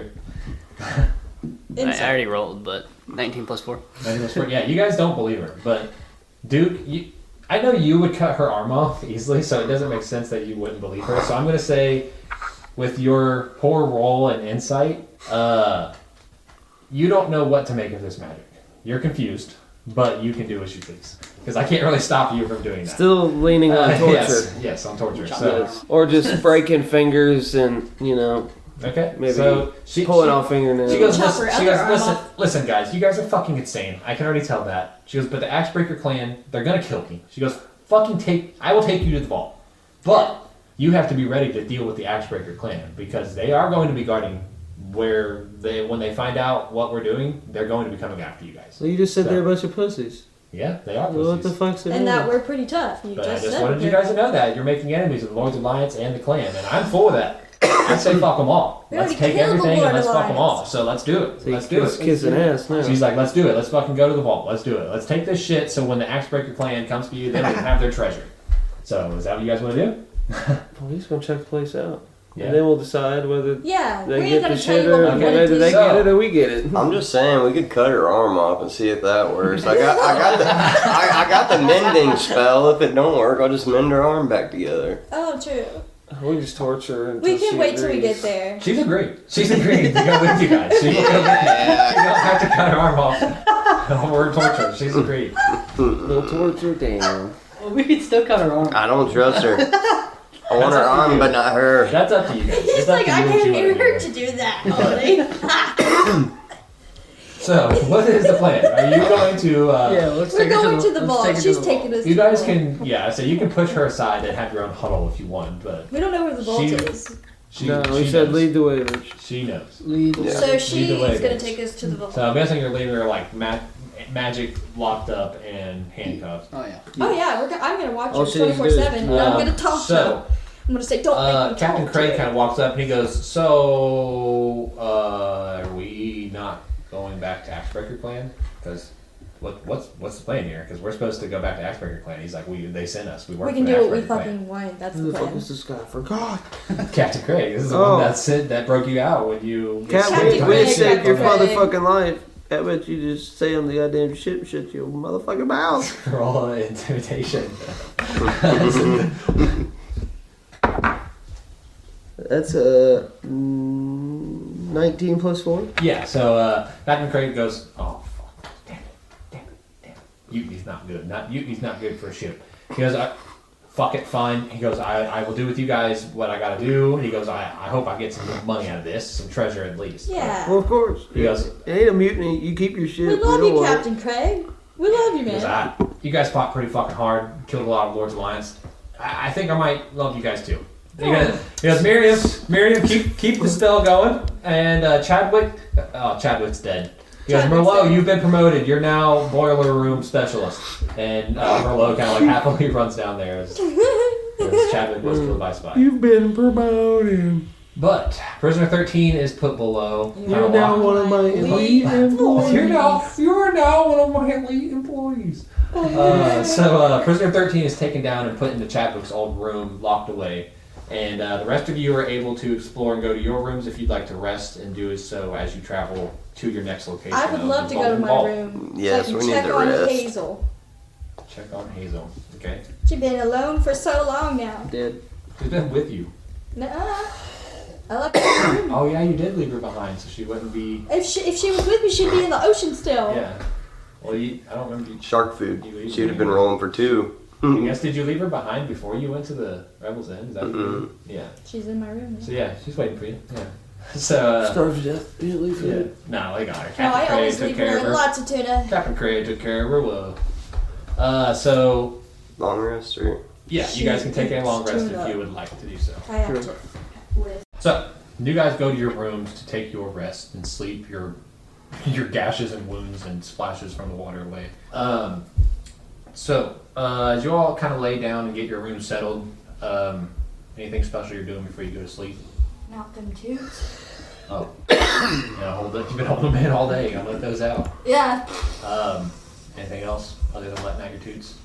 I, I Insight. already rolled, but nineteen plus four. Ninety plus four. Yeah, you guys don't believe her, but Duke, you, I know you would cut her arm off easily, so it doesn't make sense that you wouldn't believe her. So I'm gonna say, with your poor roll and insight, uh, you don't know what to make of this magic. You're confused, but you can do as you please, because I can't really stop you from doing that. Still leaning on Uh, torture. Yes, yes, on torture. So Yes. Or just breaking fingers and, you know, okay, maybe so she, pulling she, off fingernails. She goes, Chop listen, her she other goes arm listen, off. listen, guys, you guys are fucking insane. I can already tell that. She goes, but the Axebreaker clan, they're gonna kill me. She goes, fucking take, I will take you to the vault. But you have to be ready to deal with the Axebreaker clan, because they are going to be guarding where they, when they find out what we're doing, they're going to be coming after you guys. So you just said So- they're a bunch of pussies. Yeah, they are Well, what the pussies. fuck's it? And that we're pretty tough. You But just I just said wanted you we're- guys to know that. You're making enemies of the Lord's Alliance and the clan, and I'm full of that. I say fuck them all. We Let's already take killed the everything and Lord let's fuck them Alliance. all. So let's do it. So Let's do kiss, it. kissing ass now. She's like, let's do it. Let's fucking go to the vault. Let's do it. Let's take this shit so when the Axebreaker clan comes for you, they don't have their treasure. So is that what you guys want to do? Well, he's gonna check the place out, Yeah. and then we'll decide whether Yeah, they we ain't get gonna the tell you shit what or we Okay. want whether to they do. So- get it or we get it. I'm just saying we could cut her arm off and see if that works. I got I got the I, I got the mending spell. If it don't work, I'll just mend her arm back together. Oh, true. We just torture her. Until We can she wait till we agrees. get there. She's agreed. She's agreed to go with you guys. She will go with you. You don't have to cut her arm off. We're tortured. She's agreed. Little torture, damn. Well, we could still cut her arm. I don't trust her. I want her arm, but not her. That's up to you guys. He's It's up like, to I you what can't you get wanna her do. to do that, Ollie. So, what is the plan? Are you going to? Uh, Yeah, let's We're take her going to to the let's vault. take her to She's the vault. taking us You to guys the vault. can, yeah. So you can push her aside and have your own huddle if you want, but We don't know where the vault She- is. she, No, she we said knows. lead the way, Rich. She knows. Lead. Yeah. So she's Either way, gonna guys. take us to the vault. So I'm guessing you're leaving her like ma- magic locked up and handcuffed. Oh yeah. Oh yeah, we're go- I'm gonna watch All her she needs to do is- twenty-four seven, and I'm Um, gonna talk to so, her. I'm gonna say, don't Uh, make me Captain talk Craig to her. kind of walks up and he goes, "So, uh, are we not going back to Axebreaker Clan? Because what, what's what's the plan here? Because we're supposed to go back to Axebreaker Clan." He's like, "We they sent us. We work We can for do the what we Axebreaker Clan." fucking want. That's Who the the fuck plan. is this guy? I forgot. Captain Craig. This is the Oh. one that said that broke you out when you. Cat, Captain we, we Craig, just saved your Captain Craig. motherfucking life. I bet you just say on the goddamn shit and shut your motherfucking mouth. Roll an intimidation. That's a uh, mm, nineteen plus four. Yeah. So uh, Captain Craig goes, "Oh fuck, damn it, damn it, damn it. Mutiny's not good. Not Mutiny's not good for a ship." He goes, I, "Fuck it, fine." He goes, I, "I will do with you guys what I gotta do." He goes, I, "I hope I get some money out of this, some treasure at least." Yeah. Well, of course. He goes, It ain't a mutiny. You keep your shit. We love don't you, want it. Captain Craig. We love you, he goes, man. I, "You guys fought pretty fucking hard, killed a lot of Lord's Alliance. I, I think I might love you guys too." He goes, he goes, Miriam, Miriam, keep keep the spell going. And uh, Chadwick, oh, Chadwick's dead. He goes, Chadwick's "Merlot, dead. you've been promoted. You're now boiler room specialist." And uh, Merlot kind of like happily runs down there as, as Chadwick was killed by spy. You've been promoted. But prisoner thirteen is put below. You're now one of my elite employees. You're now you're now one of my elite employees. Uh, so uh, prisoner thirteen is taken down and put into Chadwick's old room, locked away. And uh, the rest of you are able to explore and go to your rooms if you'd like to rest and do so as you travel to your next location. I would of love the to go to my vault. room. Yes, so I can we need check to on rest. Hazel. Check on Hazel. Okay. She's been alone for so long now. Dead. Who's been with you? Nuh-uh. I left her in the room. Oh yeah, you did leave her behind, so she wouldn't be. If she if she was with me, she'd be in the ocean still. Yeah. Well, you, I don't remember. You, Shark food. You eat She'd have me. been rolling for two. I guess did you leave her behind before you went to the Rebels Inn? Is that what you Mm-mm. did? Yeah. She's in my room. So yeah, she's waiting for you. Yeah. So uh, Starved to death. You didn't leave yeah. food. No, they got her. No, Captain I Craig always took leave care her of in her. lots of tuna. Captain Craig took care of her well. Uh, so Long rest or yeah, you guys can take a long rest Tuna. if you would like to do so. I have Sure. to list. So you guys go to your rooms to take your rest and sleep. Your your gashes and wounds and splashes from the water away. Um, so uh, as you all kind of lay down and get your room settled, um, anything special you're doing before you go to sleep? Not them tubes. Oh, yeah, hold it. You've been holding them in all day. You gotta let those out. Yeah. Um, anything else other than letting out your toots?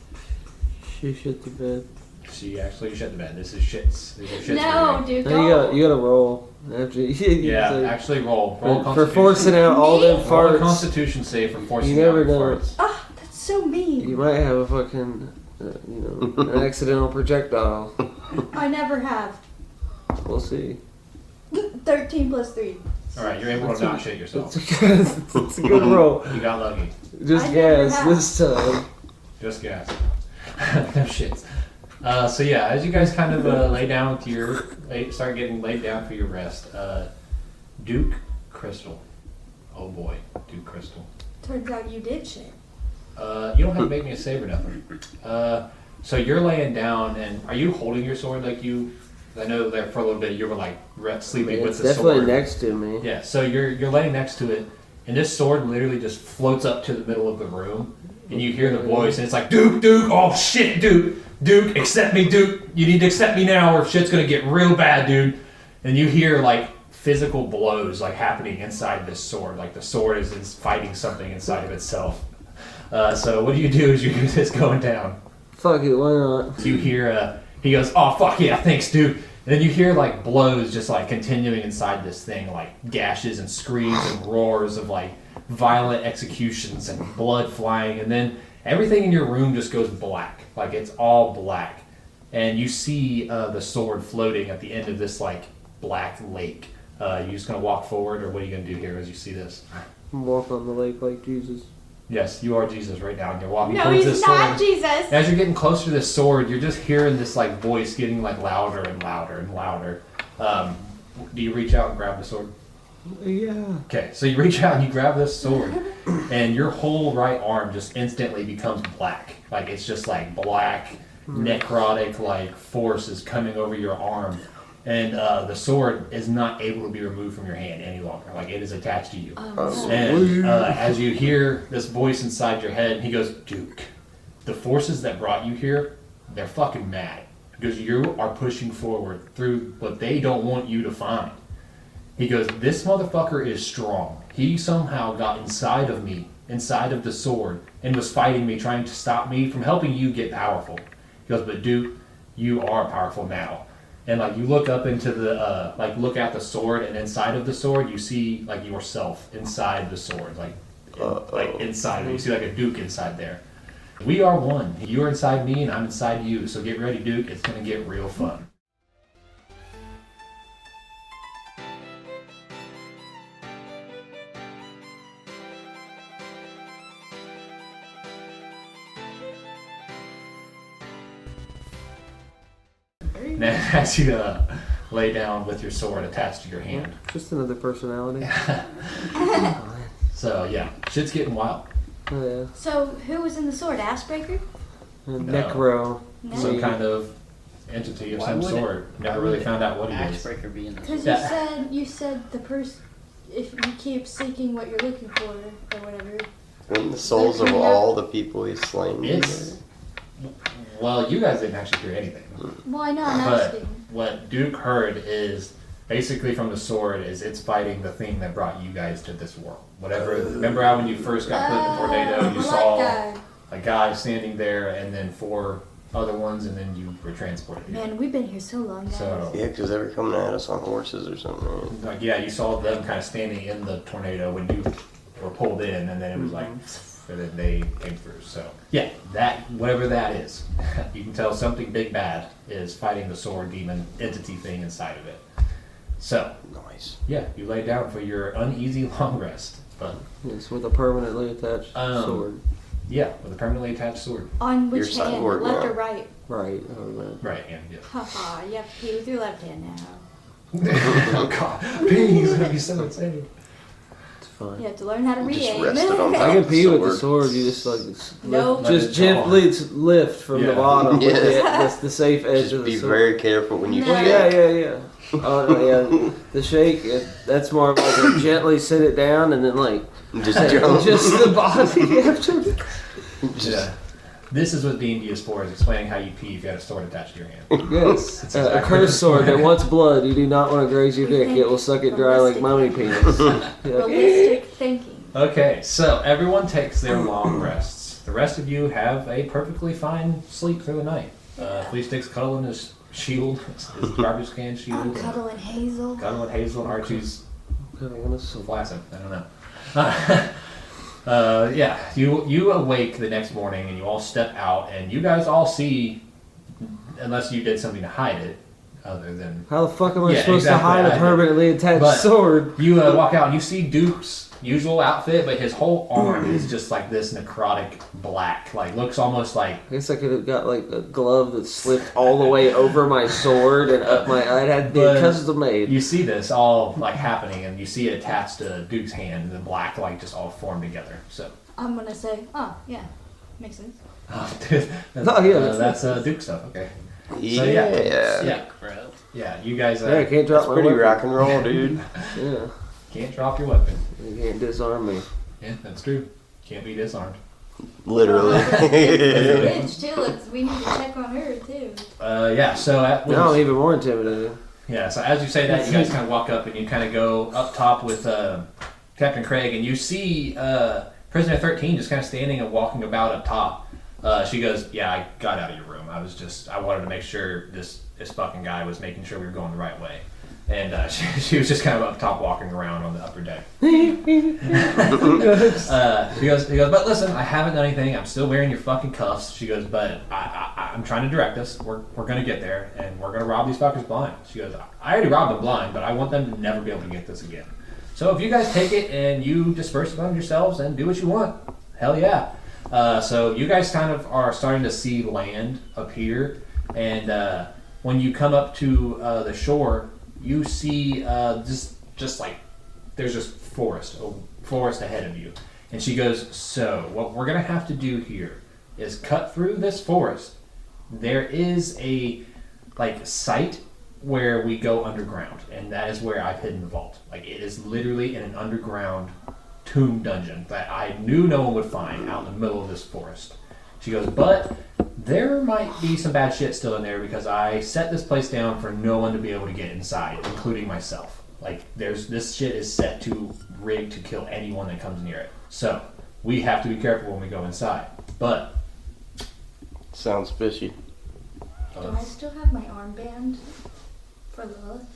She shit the bed. She actually shut the bed. This is shits. These are shits. No, for dude, Now you got don't. you got to roll after. You, you. Yeah, it's like- actually roll. Roll a for, for constitution. forcing out all them Roll a farts. constitution save for forcing You never out your know. farts. Ah, that's so mean. You might have a fucking, uh, you know, an accidental projectile. I never have. We'll see. Thirteen plus three. Alright, you're able to not shit yourself. It's a good, it's a good roll. You got lucky. Just I never gas have. this time. Just gas. No shits. Uh, so yeah, as you guys kind of uh, lay down to your, lay, start getting laid down for your rest, uh, Duke Crystal. Oh boy, Duke Crystal. Turns out you did shit. Uh, you don't have to make me a save or nothing. Uh, so you're laying down, and are you holding your sword like you? I know that for a little bit you were like re- sleeping It's with the definitely sword. next to me. Yeah, so you're you're laying next to it, and this sword literally just floats up to the middle of the room, and you hear the voice, and it's like, Duke, Duke, oh shit, Duke, Duke, accept me, Duke, you need to accept me now, or shit's gonna get real bad, dude. And you hear like physical blows like happening inside this sword, like the sword is, is fighting something inside of itself. Uh, so what do you do as you hear this going down? Fuck it, why not? You hear, uh, he goes, oh, fuck yeah, thanks, dude. And then you hear, like, blows just, like, continuing inside this thing, like, gashes and screams and roars of, like, violent executions and blood flying. And then everything in your room just goes black. Like, it's all black. And you see uh, the sword floating at the end of this, like, black lake. Uh, you just gonna walk forward, or what are you gonna do here as you see this? Walk on the lake like Jesus. Yes, you are Jesus right now, and you're walking No, towards he's this not sword. Jesus. As you're getting closer to this sword, you're just hearing this like voice getting like louder and louder and louder. Um, do you reach out and grab the sword? Yeah. Okay, so you reach out and you grab this sword, and your whole right arm just instantly becomes black. Like it's just like black, necrotic like force is coming over your arm, and uh, the sword is not able to be removed from your hand any longer. Like it is attached to you. Oh, And uh, as you hear this voice inside your head, he goes, Duke, the forces that brought you here, they're fucking mad. Because you are pushing forward through what they don't want you to find. He goes, this motherfucker is strong. He somehow got inside of me, inside of the sword, and was fighting me, trying to stop me from helping you get powerful. He goes, but Duke, you are powerful now. And like you look up into the, uh, like look at the sword, and inside of the sword, you see like yourself inside the sword, like, in, like inside of it. You see like a Duke inside there. We are one. You're inside me, and I'm inside you. So get ready, Duke. It's gonna get real fun. Now, as you uh, lay down with your sword attached to your hand. Just another personality. So yeah, shit's getting wild. Oh, yeah. So, who was in the sword? Assbreaker? And No. Necro. No. Some kind of entity of Why some would sort. it- Never why really would found out what he is. Axebreaker be in this? Because you Yeah. said you said the person, if you keep seeking what you're looking for or whatever. And the souls of all the people he's slain. It's well, you guys didn't actually hear anything. Well, I know I'm But asking. what Duke heard is basically from the sword is it's fighting the thing that brought you guys to this world. Whatever. Remember how when you first got put in the tornado, you Uh, saw black guy. a guy standing there, and then four other ones, and then you were transported here. Man, we've been here so long, guys. So, Yeah, because they were coming at us on horses or something. Right? like, yeah, you saw them kind of standing in the tornado when you were pulled in, and then it was like, and then they came through. So, yeah, that whatever that is, you can tell something big bad is fighting the sword demon entity thing inside of it. So, Nice. yeah, you lay down for your uneasy long rest, but Yes, with a permanently attached Um, sword. yeah, with a permanently attached sword. On which Your hand? cyborg Left now. or right? Right. Oh, man. Right, and yeah. Haha, you have to pee with your left hand now. Oh god, pee's gonna be so insane. It's fine. You have to learn how to You just re-aim. rest it on I top. can pee with the Sword. sword. You just like s- Nope. lift, just Let it gently s- lift from Yeah. the bottom with Yes. the, the, the safe edge Just of the be sword. very careful when you No. Well, shake. yeah, yeah, yeah. Oh no, yeah. The shake, it, that's more of like a gently sit it down and then like Just jump. just the body after. Yeah. This is what D and D is for, is explaining how you pee if you had a sword attached to your hand. Yes, It's uh, a exactly cursed the sword that same. wants blood. You do not want to graze your dick. It will suck it dry like mummy penis. Yeah. Realistic thinking. Okay, so everyone takes their long rests. The rest of you have a perfectly fine sleep through the night. Uh, Fleece Stick's cuddling his shield, his garbage can shield. I'm cuddling Hazel. Cuddling Hazel, and Archie's God, I wanna so sleep. flaccid. I don't know. uh, yeah, you you awake the next morning and you all step out and you guys all see, unless you did something to hide it, other than How the fuck am I Yeah, supposed exactly, to hide I a did. permanently attached But- sword? you uh, walk out and you see Duke's usual outfit, but his whole arm is just like this necrotic black. Like looks almost like I guess I could have got like a glove that slipped all the way over my sword and up my. It had to be But custom made. you see this all like happening, and you see it attached to Duke's hand, and the black like just all formed together. So. I'm gonna say, oh yeah, makes sense. Oh, dude, that's, Oh, yeah, uh, that's- that's uh, Duke stuff. Okay. Yeah. So, yeah. yeah. Yeah. Bro. Yeah, you guys uh, Yeah, I can't drop That's my pretty weapon. rock and roll, dude. Yeah, can't drop your weapon. you can't disarm me. Yeah, that's true. Can't be disarmed. Literally. Bitch, too. Let's, we need to check on her too. Uh, yeah. So at, No, even more intimidating. yeah. So as you say that, you guys kind of walk up and you kind of go up top with uh, Captain Craig, and you see uh, Prisoner thirteen just kind of standing and walking about up top. Uh, she goes, "Yeah, I got out of your room. I was just, I wanted to make sure this this fucking guy was making sure we were going the right way." And uh, she, she was just kind of up top walking around on the upper deck. uh, she goes, he goes, but listen, I haven't done anything. I'm still wearing your fucking cuffs. She goes, but I, I, I'm trying to direct us. We're, we're going to get there, and we're going to rob these fuckers blind. She goes, I already robbed them blind, but I want them to never be able to get this again. So if you guys take it and you disperse among yourselves and do what you want, Hell yeah. Uh, so you guys kind of are starting to see land appear, and uh, when you come up to uh, the shore, you see uh, just just like there's just forest, a forest ahead of you. And she goes, so what we're gonna have to do here is cut through this forest. There is a like site where we go underground, and that is where I've hidden the vault. Like it is literally in an underground tomb dungeon that I knew no one would find out in the middle of this forest. She goes, but there might be some bad shit still in there because I set this place down for no one to be able to get inside, including myself. Like there's this shit is set to rig to kill anyone that comes near it. So we have to be careful when we go inside. But Sounds fishy. Do I still have my armband for Lilith?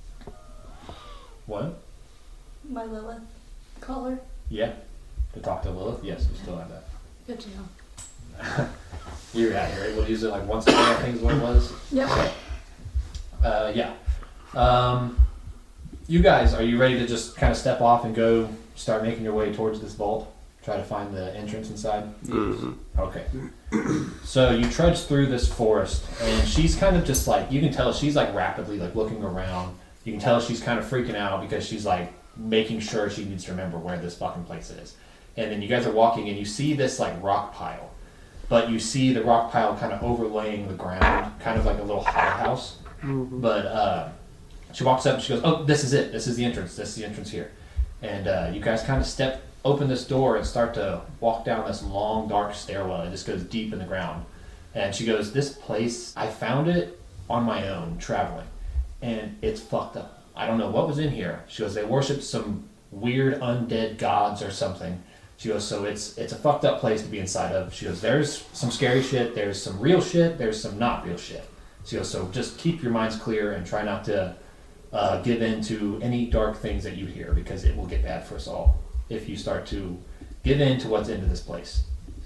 What? My Lilith collar? Yeah. To talk to Lilith? Yes, we still have that. Good to know. You're yeah, you're able to use it like once a day, I think is what it was. Yep. Uh, yeah. Um, you guys, are you ready to just kind of step off and go start making your way towards this vault? Try to find the entrance inside? Mm-hmm. Okay. So you trudge through this forest, and she's kind of just like, you can tell she's like rapidly like looking around. You can tell she's kind of freaking out because she's like making sure she needs to remember where this fucking place is. And then you guys are walking, and you see this like rock pile. But you see the rock pile kind of overlaying the ground, kind of like a little hothouse. Mm-hmm. But uh, she walks up and she goes, oh, this is it. This is the entrance. This is the entrance here. And uh, you guys kind of step, open this door and start to walk down this long, dark stairwell. It just goes deep in the ground. And she goes, this place, I found it on my own, traveling. And it's fucked up. I don't know what was in here. She goes, they worship some weird undead gods or something. She goes, so it's it's a fucked up place to be inside of. She goes, there's some scary shit, there's some real shit, there's some not real shit. She goes, so just keep your minds clear and try not to uh, give in to any dark things that you hear, because it will get bad for us all if you start to give in to what's into this place.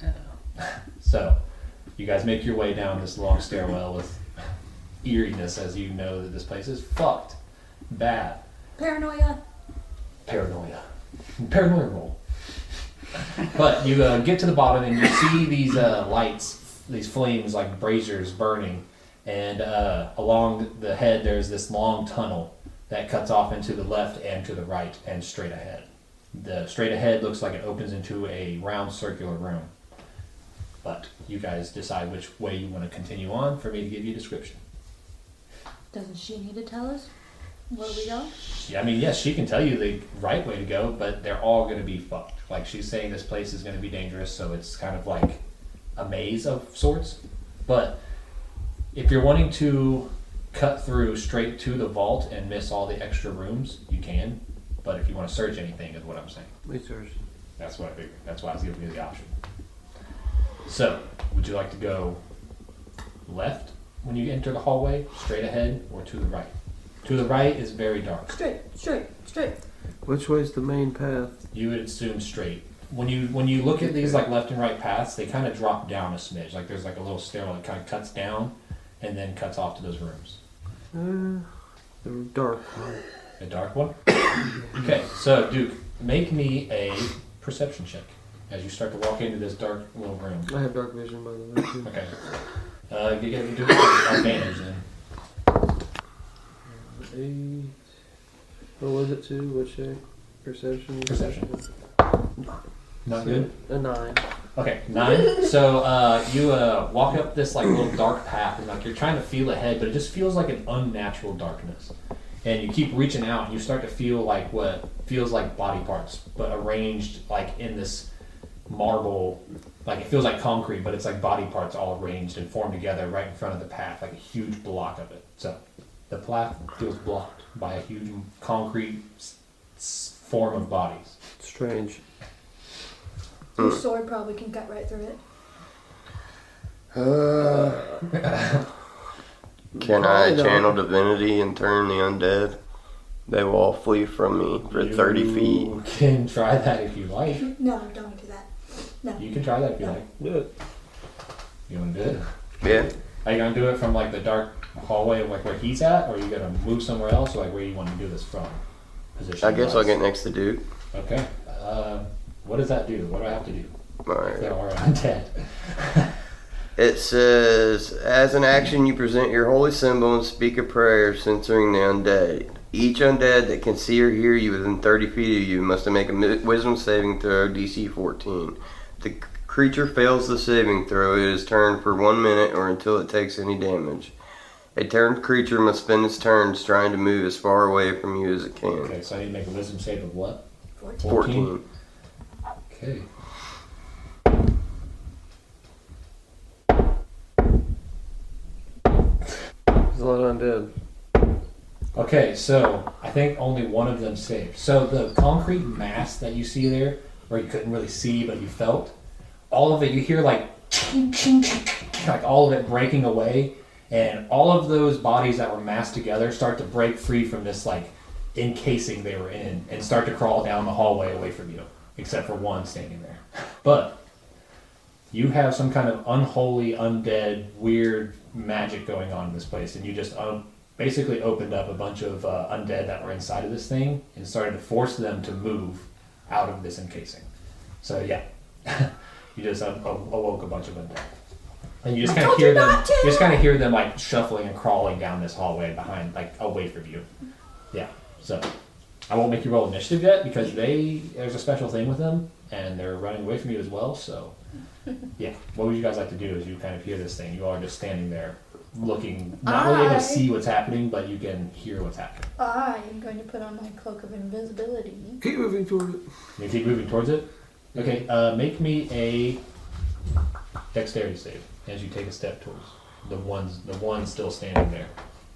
So you guys make your way down this long stairwell with eeriness as you know that this place is fucked. Bad. Paranoia. Paranoia. Paranoia roll. But you uh, get to the bottom and you see these uh, lights, these flames like braziers burning, and uh, along the head there's this long tunnel that cuts off into the left and to the right and straight ahead. The straight ahead looks like it opens into a round circular room. But you guys decide which way you want to continue on for me to give you a description. Doesn't she need to tell us where we go? Yeah, I mean, yes, she can tell you the right way to go, but they're all going to be fucked. Like, she's saying this place is going to be dangerous, so it's kind of like a maze of sorts. But if you're wanting to cut through straight to the vault and miss all the extra rooms, you can. But if you want to search anything, is what I'm saying. We search. That's what I figured. That's why I was giving you the option. So, would you like to go left when you enter the hallway, straight ahead, or to the right? To the right is very dark. Straight, straight, straight. Which way's the main path? You would assume straight. When you when you look at these like left and right paths, they kind of drop down a smidge. Like there's like a little stairwell that kind of cuts down and then cuts off to those rooms. Uh, the dark one. A dark one? Okay, so Duke, make me a perception check as you start to walk into this dark little room. I have dark vision, by the way, too. Okay. Uh, you get do advantage then. Eight. What was it, two? What shape? Perception? Perception. Not good? A nine. Okay, nine. So uh, you uh, walk up this like little dark path, and like you're trying to feel ahead, but it just feels like an unnatural darkness. And you keep reaching out, and you start to feel like what feels like body parts, but arranged like in this marble. Like it feels like concrete, but it's like body parts all arranged and formed together right in front of the path, like a huge block of it. So the path feels blocked by a huge concrete s- s- form of bodies. Strange. Your sword probably can cut right through it. Uh, can I channel divinity and turn the undead? They will all flee from me for thirty feet. You can try that if you like. No, don't do that. No. You can try that if you like. Do it. You want to do it? Yeah. Are you gonna do it from like the dark hallway of like where he's at, or are you gonna move somewhere else, or like where you want to do this from? Position. I guess I'll get next to Duke. Okay. Uh, what does that do? What do I have to do? Alright. They are undead. It says, as an action, you present your holy symbol and speak a prayer censoring the undead. Each undead that can see or hear you within thirty feet of you must make a wisdom saving throw, D C fourteen. If the creature fails the saving throw, it is turned for one minute or until it takes any damage. A turned creature must spend its turns trying to move as far away from you as it can. Okay, so I need to make a wisdom save of what? fourteen. fourteen. Okay. There's a lot of undead. Okay, so I think only one of them saved. So the concrete mass that you see there, where you couldn't really see but you felt, all of it, you hear like ching, ching, ching, ching, like all of it breaking away, and all of those bodies that were massed together start to break free from this like encasing they were in and start to crawl down the hallway away from you, except for one standing there. But you have some kind of unholy, undead, weird magic going on in this place, and you just um, basically opened up a bunch of uh, undead that were inside of this thing and started to force them to move out of this encasing. So yeah, you just um, awoke a bunch of undead, and you just kind of hear them. You just kind of hear them like shuffling and crawling down this hallway behind, like away from you. Yeah. So I won't make you roll initiative yet because they there's a special thing with them, and they're running away from you as well. So yeah, what would you guys like to do? Is you kind of hear this thing? You are just standing there, looking, not really able I- to see what's happening, but you can hear what's happening. I am going to put on my cloak of invisibility. Keep moving toward it. You keep moving towards it. Okay, uh, make me a dexterity save as you take a step towards the ones, the one still standing there.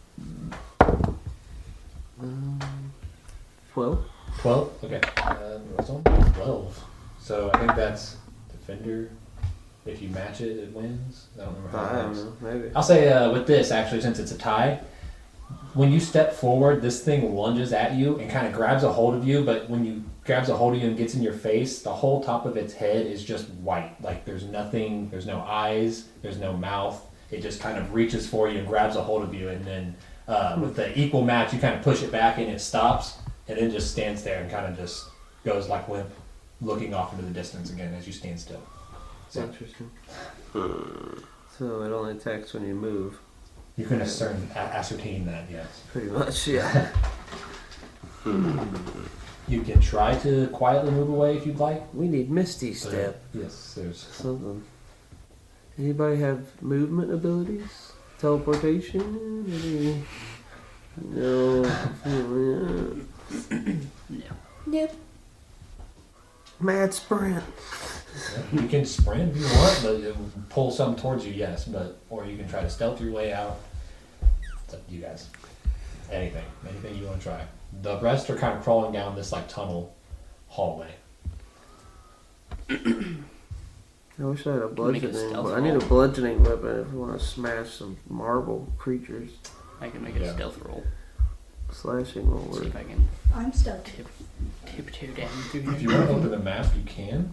Um, twelve. Twelve. Okay. Uh, what's on? Twelve. So I think that's defender. If you match it, it wins. I don't remember how I it don't works. know. Maybe. I'll say uh, with this, actually, since it's a tie, when you step forward, this thing lunges at you and kind of grabs a hold of you, but when you grabs a hold of you and gets in your face, the whole top of its head is just white. Like there's nothing, there's no eyes, there's no mouth. It just kind of reaches for you and grabs a hold of you, and then uh, with the equal match, you kind of push it back and it stops, and then just stands there and kind of just goes like limp, looking off into the distance again as you stand still. So Interesting. So it only attacks when you move. you can ascertain, a- ascertain that, yes. Pretty much, yeah. You can try to quietly move away if you'd like. We need Misty but, uh, Step. yes, there's. Something. Anybody have movement abilities? Teleportation? Any? No. Nope. Mad sprint. You can sprint if you want, but it will pull some towards you, yes. But or you can try to stealth your way out. It's up to you guys. Anything, anything you want to try. The rest are kind of crawling down this like tunnel hallway. I wish I had a Make a bludgeoning, stealth but I need a roll. bludgeoning weapon if we want to smash some marble creatures. I can make a Yeah. stealth roll. Slashing will See work. if I can I'm stuck. tip, tiptoe down through If here. you want to open the map, you can.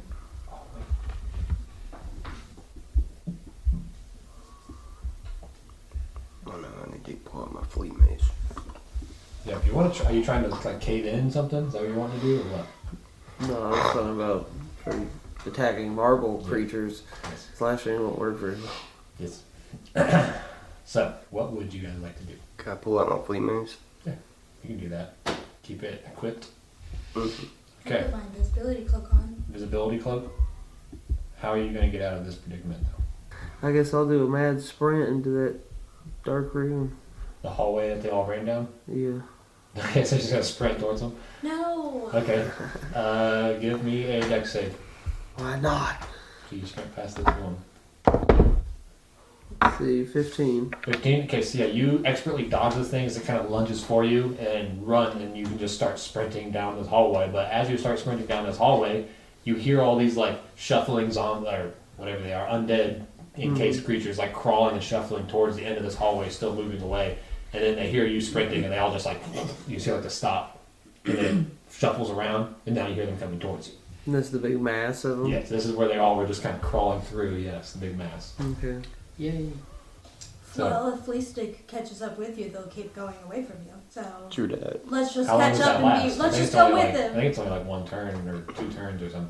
Oh no, I need to pull out my fleet mace. Yeah, if you want to try, are you trying to like cave in something? Is that what you want to do, or what? No, I was talking about for attacking marble creatures. Yes. Slashing won't work very well. Yes. So, what would you guys like to do? Can I pull out my fleet mace? You can do that. Keep it equipped. Mhm. Okay. Put my invisibility cloak on. Visibility cloak. How are you going to get out of this predicament, though? I guess I'll do a mad sprint into that dark room. The hallway that they all ran down? Yeah. Okay, so she's going to sprint towards them? No. Okay. Uh, give me a dex save. Why not? So you sprint past this one. Let's see, fifteen. fifteen? Okay, so yeah, you expertly dodge this thing as it kind of lunges for you and run, and you can just start sprinting down this hallway. But as you start sprinting down this hallway, you hear all these like shuffling zombies, or whatever they are, undead encased creatures like crawling and shuffling towards the end of this hallway, still moving away. And then they hear you sprinting, and they all just like, you see like the stop, and then it shuffles around, and now you hear them coming towards you. And that's the big mass of them? Yes, this is where they all were just kind of crawling through, yes, the big mass. Okay. Yay. So, Well, if Flea Stick catches up with you, they'll keep going away from you. So True that. let's just how long catch does up that and last? be. I Let's think just it's only go with like, I them. think it's only like one turn or two turns or something.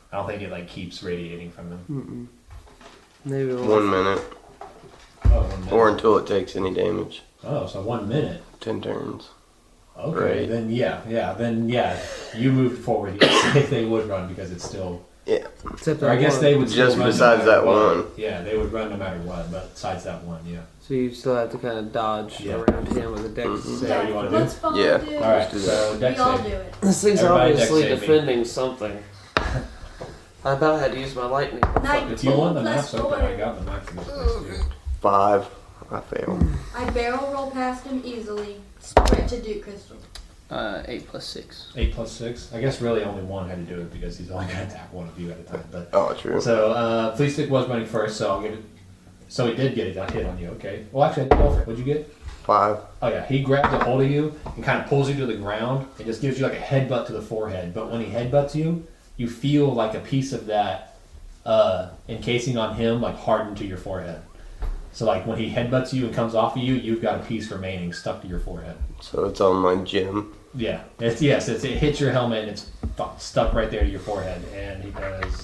I don't think it like keeps radiating from them. Mm-mm. Maybe we'll One minute. Oh, one minute. Or until it takes any damage. Oh, so one minute. Ten turns. Okay, Right. then yeah, yeah, then yeah, you moved forward. Yes, if they would run because it's still. Yeah. Except Or I that guess one. they would Just still run besides no matter that what. one. Yeah, they would run no matter what, but besides that one, yeah. So you still have to kind of dodge Yeah. around him with a dex Mhm. save. Is that what you want to do? Let's fun Yeah. do. All right, Let's do so We dex all save. do it. This thing's Everybody obviously dex save me. defending something. I about had to use my lightning. If you want the nineteen maps plus open, I four. got the map for this place too. Five. I failed. I barrel roll past him easily. Sprint to Duke Crystal. Uh, eight plus six. Eight plus six. I guess really only one had to do it because he's only going to attack one of you at a time. But Oh, true. so uh, Flea Stick was running first, so I'll give it. So he did get a hit on you. Okay. Well, actually, I didn't go for it. What'd you get? Five. Oh yeah, he grabs a hold of you and kind of pulls you to the ground and just gives you like a headbutt to the forehead. But when he headbutts you, you feel like a piece of that uh, encasing on him like hardened to your forehead. So like when he headbutts you and comes off of you, you've got a piece remaining stuck to your forehead. So it's on my gem. Yeah, it's yes, it's, it hits your helmet and it's fu- stuck right there to your forehead, and he does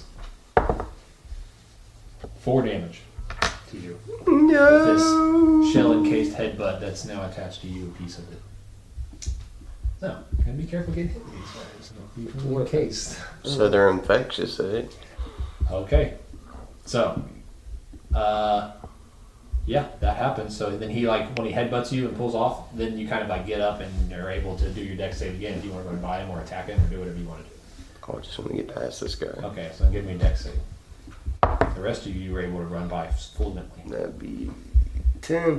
four damage to you. No. This shell encased headbutt that's now attached to you, a piece of it. So, gotta be careful getting hit with these guys. They're encased. So they're infectious, eh? Okay. So, uh, yeah, that happens. So then he like when he headbutts you and pulls off, then you kind of like get up and are able to do your dex save again if you want to run by him or attack him or do whatever you want to do. Oh, I just want to get past this guy. Okay, so give me a dex save. The rest of you, you were able to run by fluently. That'd be ten.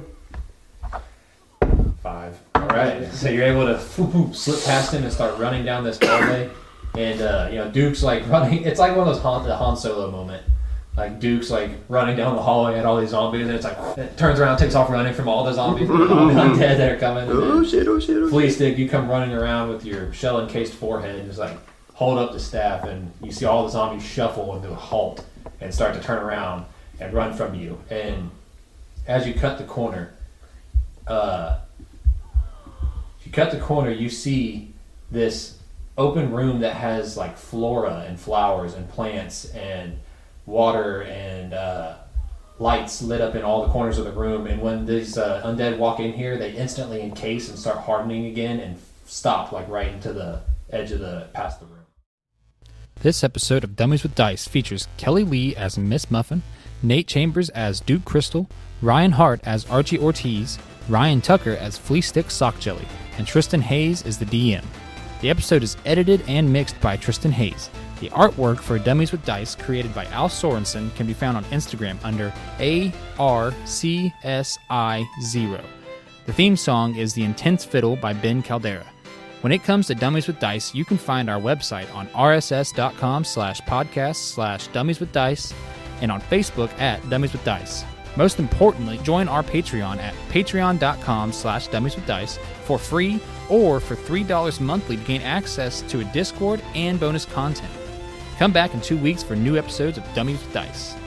Five. All right. So you're able to whoop, whoop, slip past him and start running down this hallway. And, uh, you know, Duke's like running. It's like one of those Han, the Han Solo moment. Like Duke's like running down the hallway at all these zombies. And it's like, it turns around, takes off running from all the zombies, all the undead that are coming. And Oh then shit, oh shit, oh Flea shit. Stick, you come running around with your shell encased forehead and just like hold up the staff. And you see all the zombies shuffle into a halt and start to turn around and run from you. And as you cut the corner, uh, you cut the corner, you see this open room that has like flora and flowers and plants and water and uh, lights lit up in all the corners of the room. And when these uh, undead walk in here, they instantly encase and start hardening again and stop like right into the edge of the past the room. This episode of Dummies with Dice features Kelly Lee as Miss Muffin, Nate Chambers as Duke Crystal, Ryan Hart as Archie Ortiz, Ryan Tucker as Flea Stick Sock Jelly, and Tristan Hayes is the D M. The episode is edited and mixed by Tristan Hayes. The artwork for Dummies with Dice, created by Al Sorensen, can be found on Instagram under A R C S I zero. The theme song is The Intense Fiddle by Ben Caldera. When it comes to Dummies with Dice, you can find our website on rss.com slash podcast slash dummies with dice and on Facebook at Dummies with Dice. Most importantly, join our Patreon at patreon.com slash dummies with dice for free or for three dollars monthly to gain access to a Discord and bonus content. Come back in two weeks for new episodes of Dummies with Dice.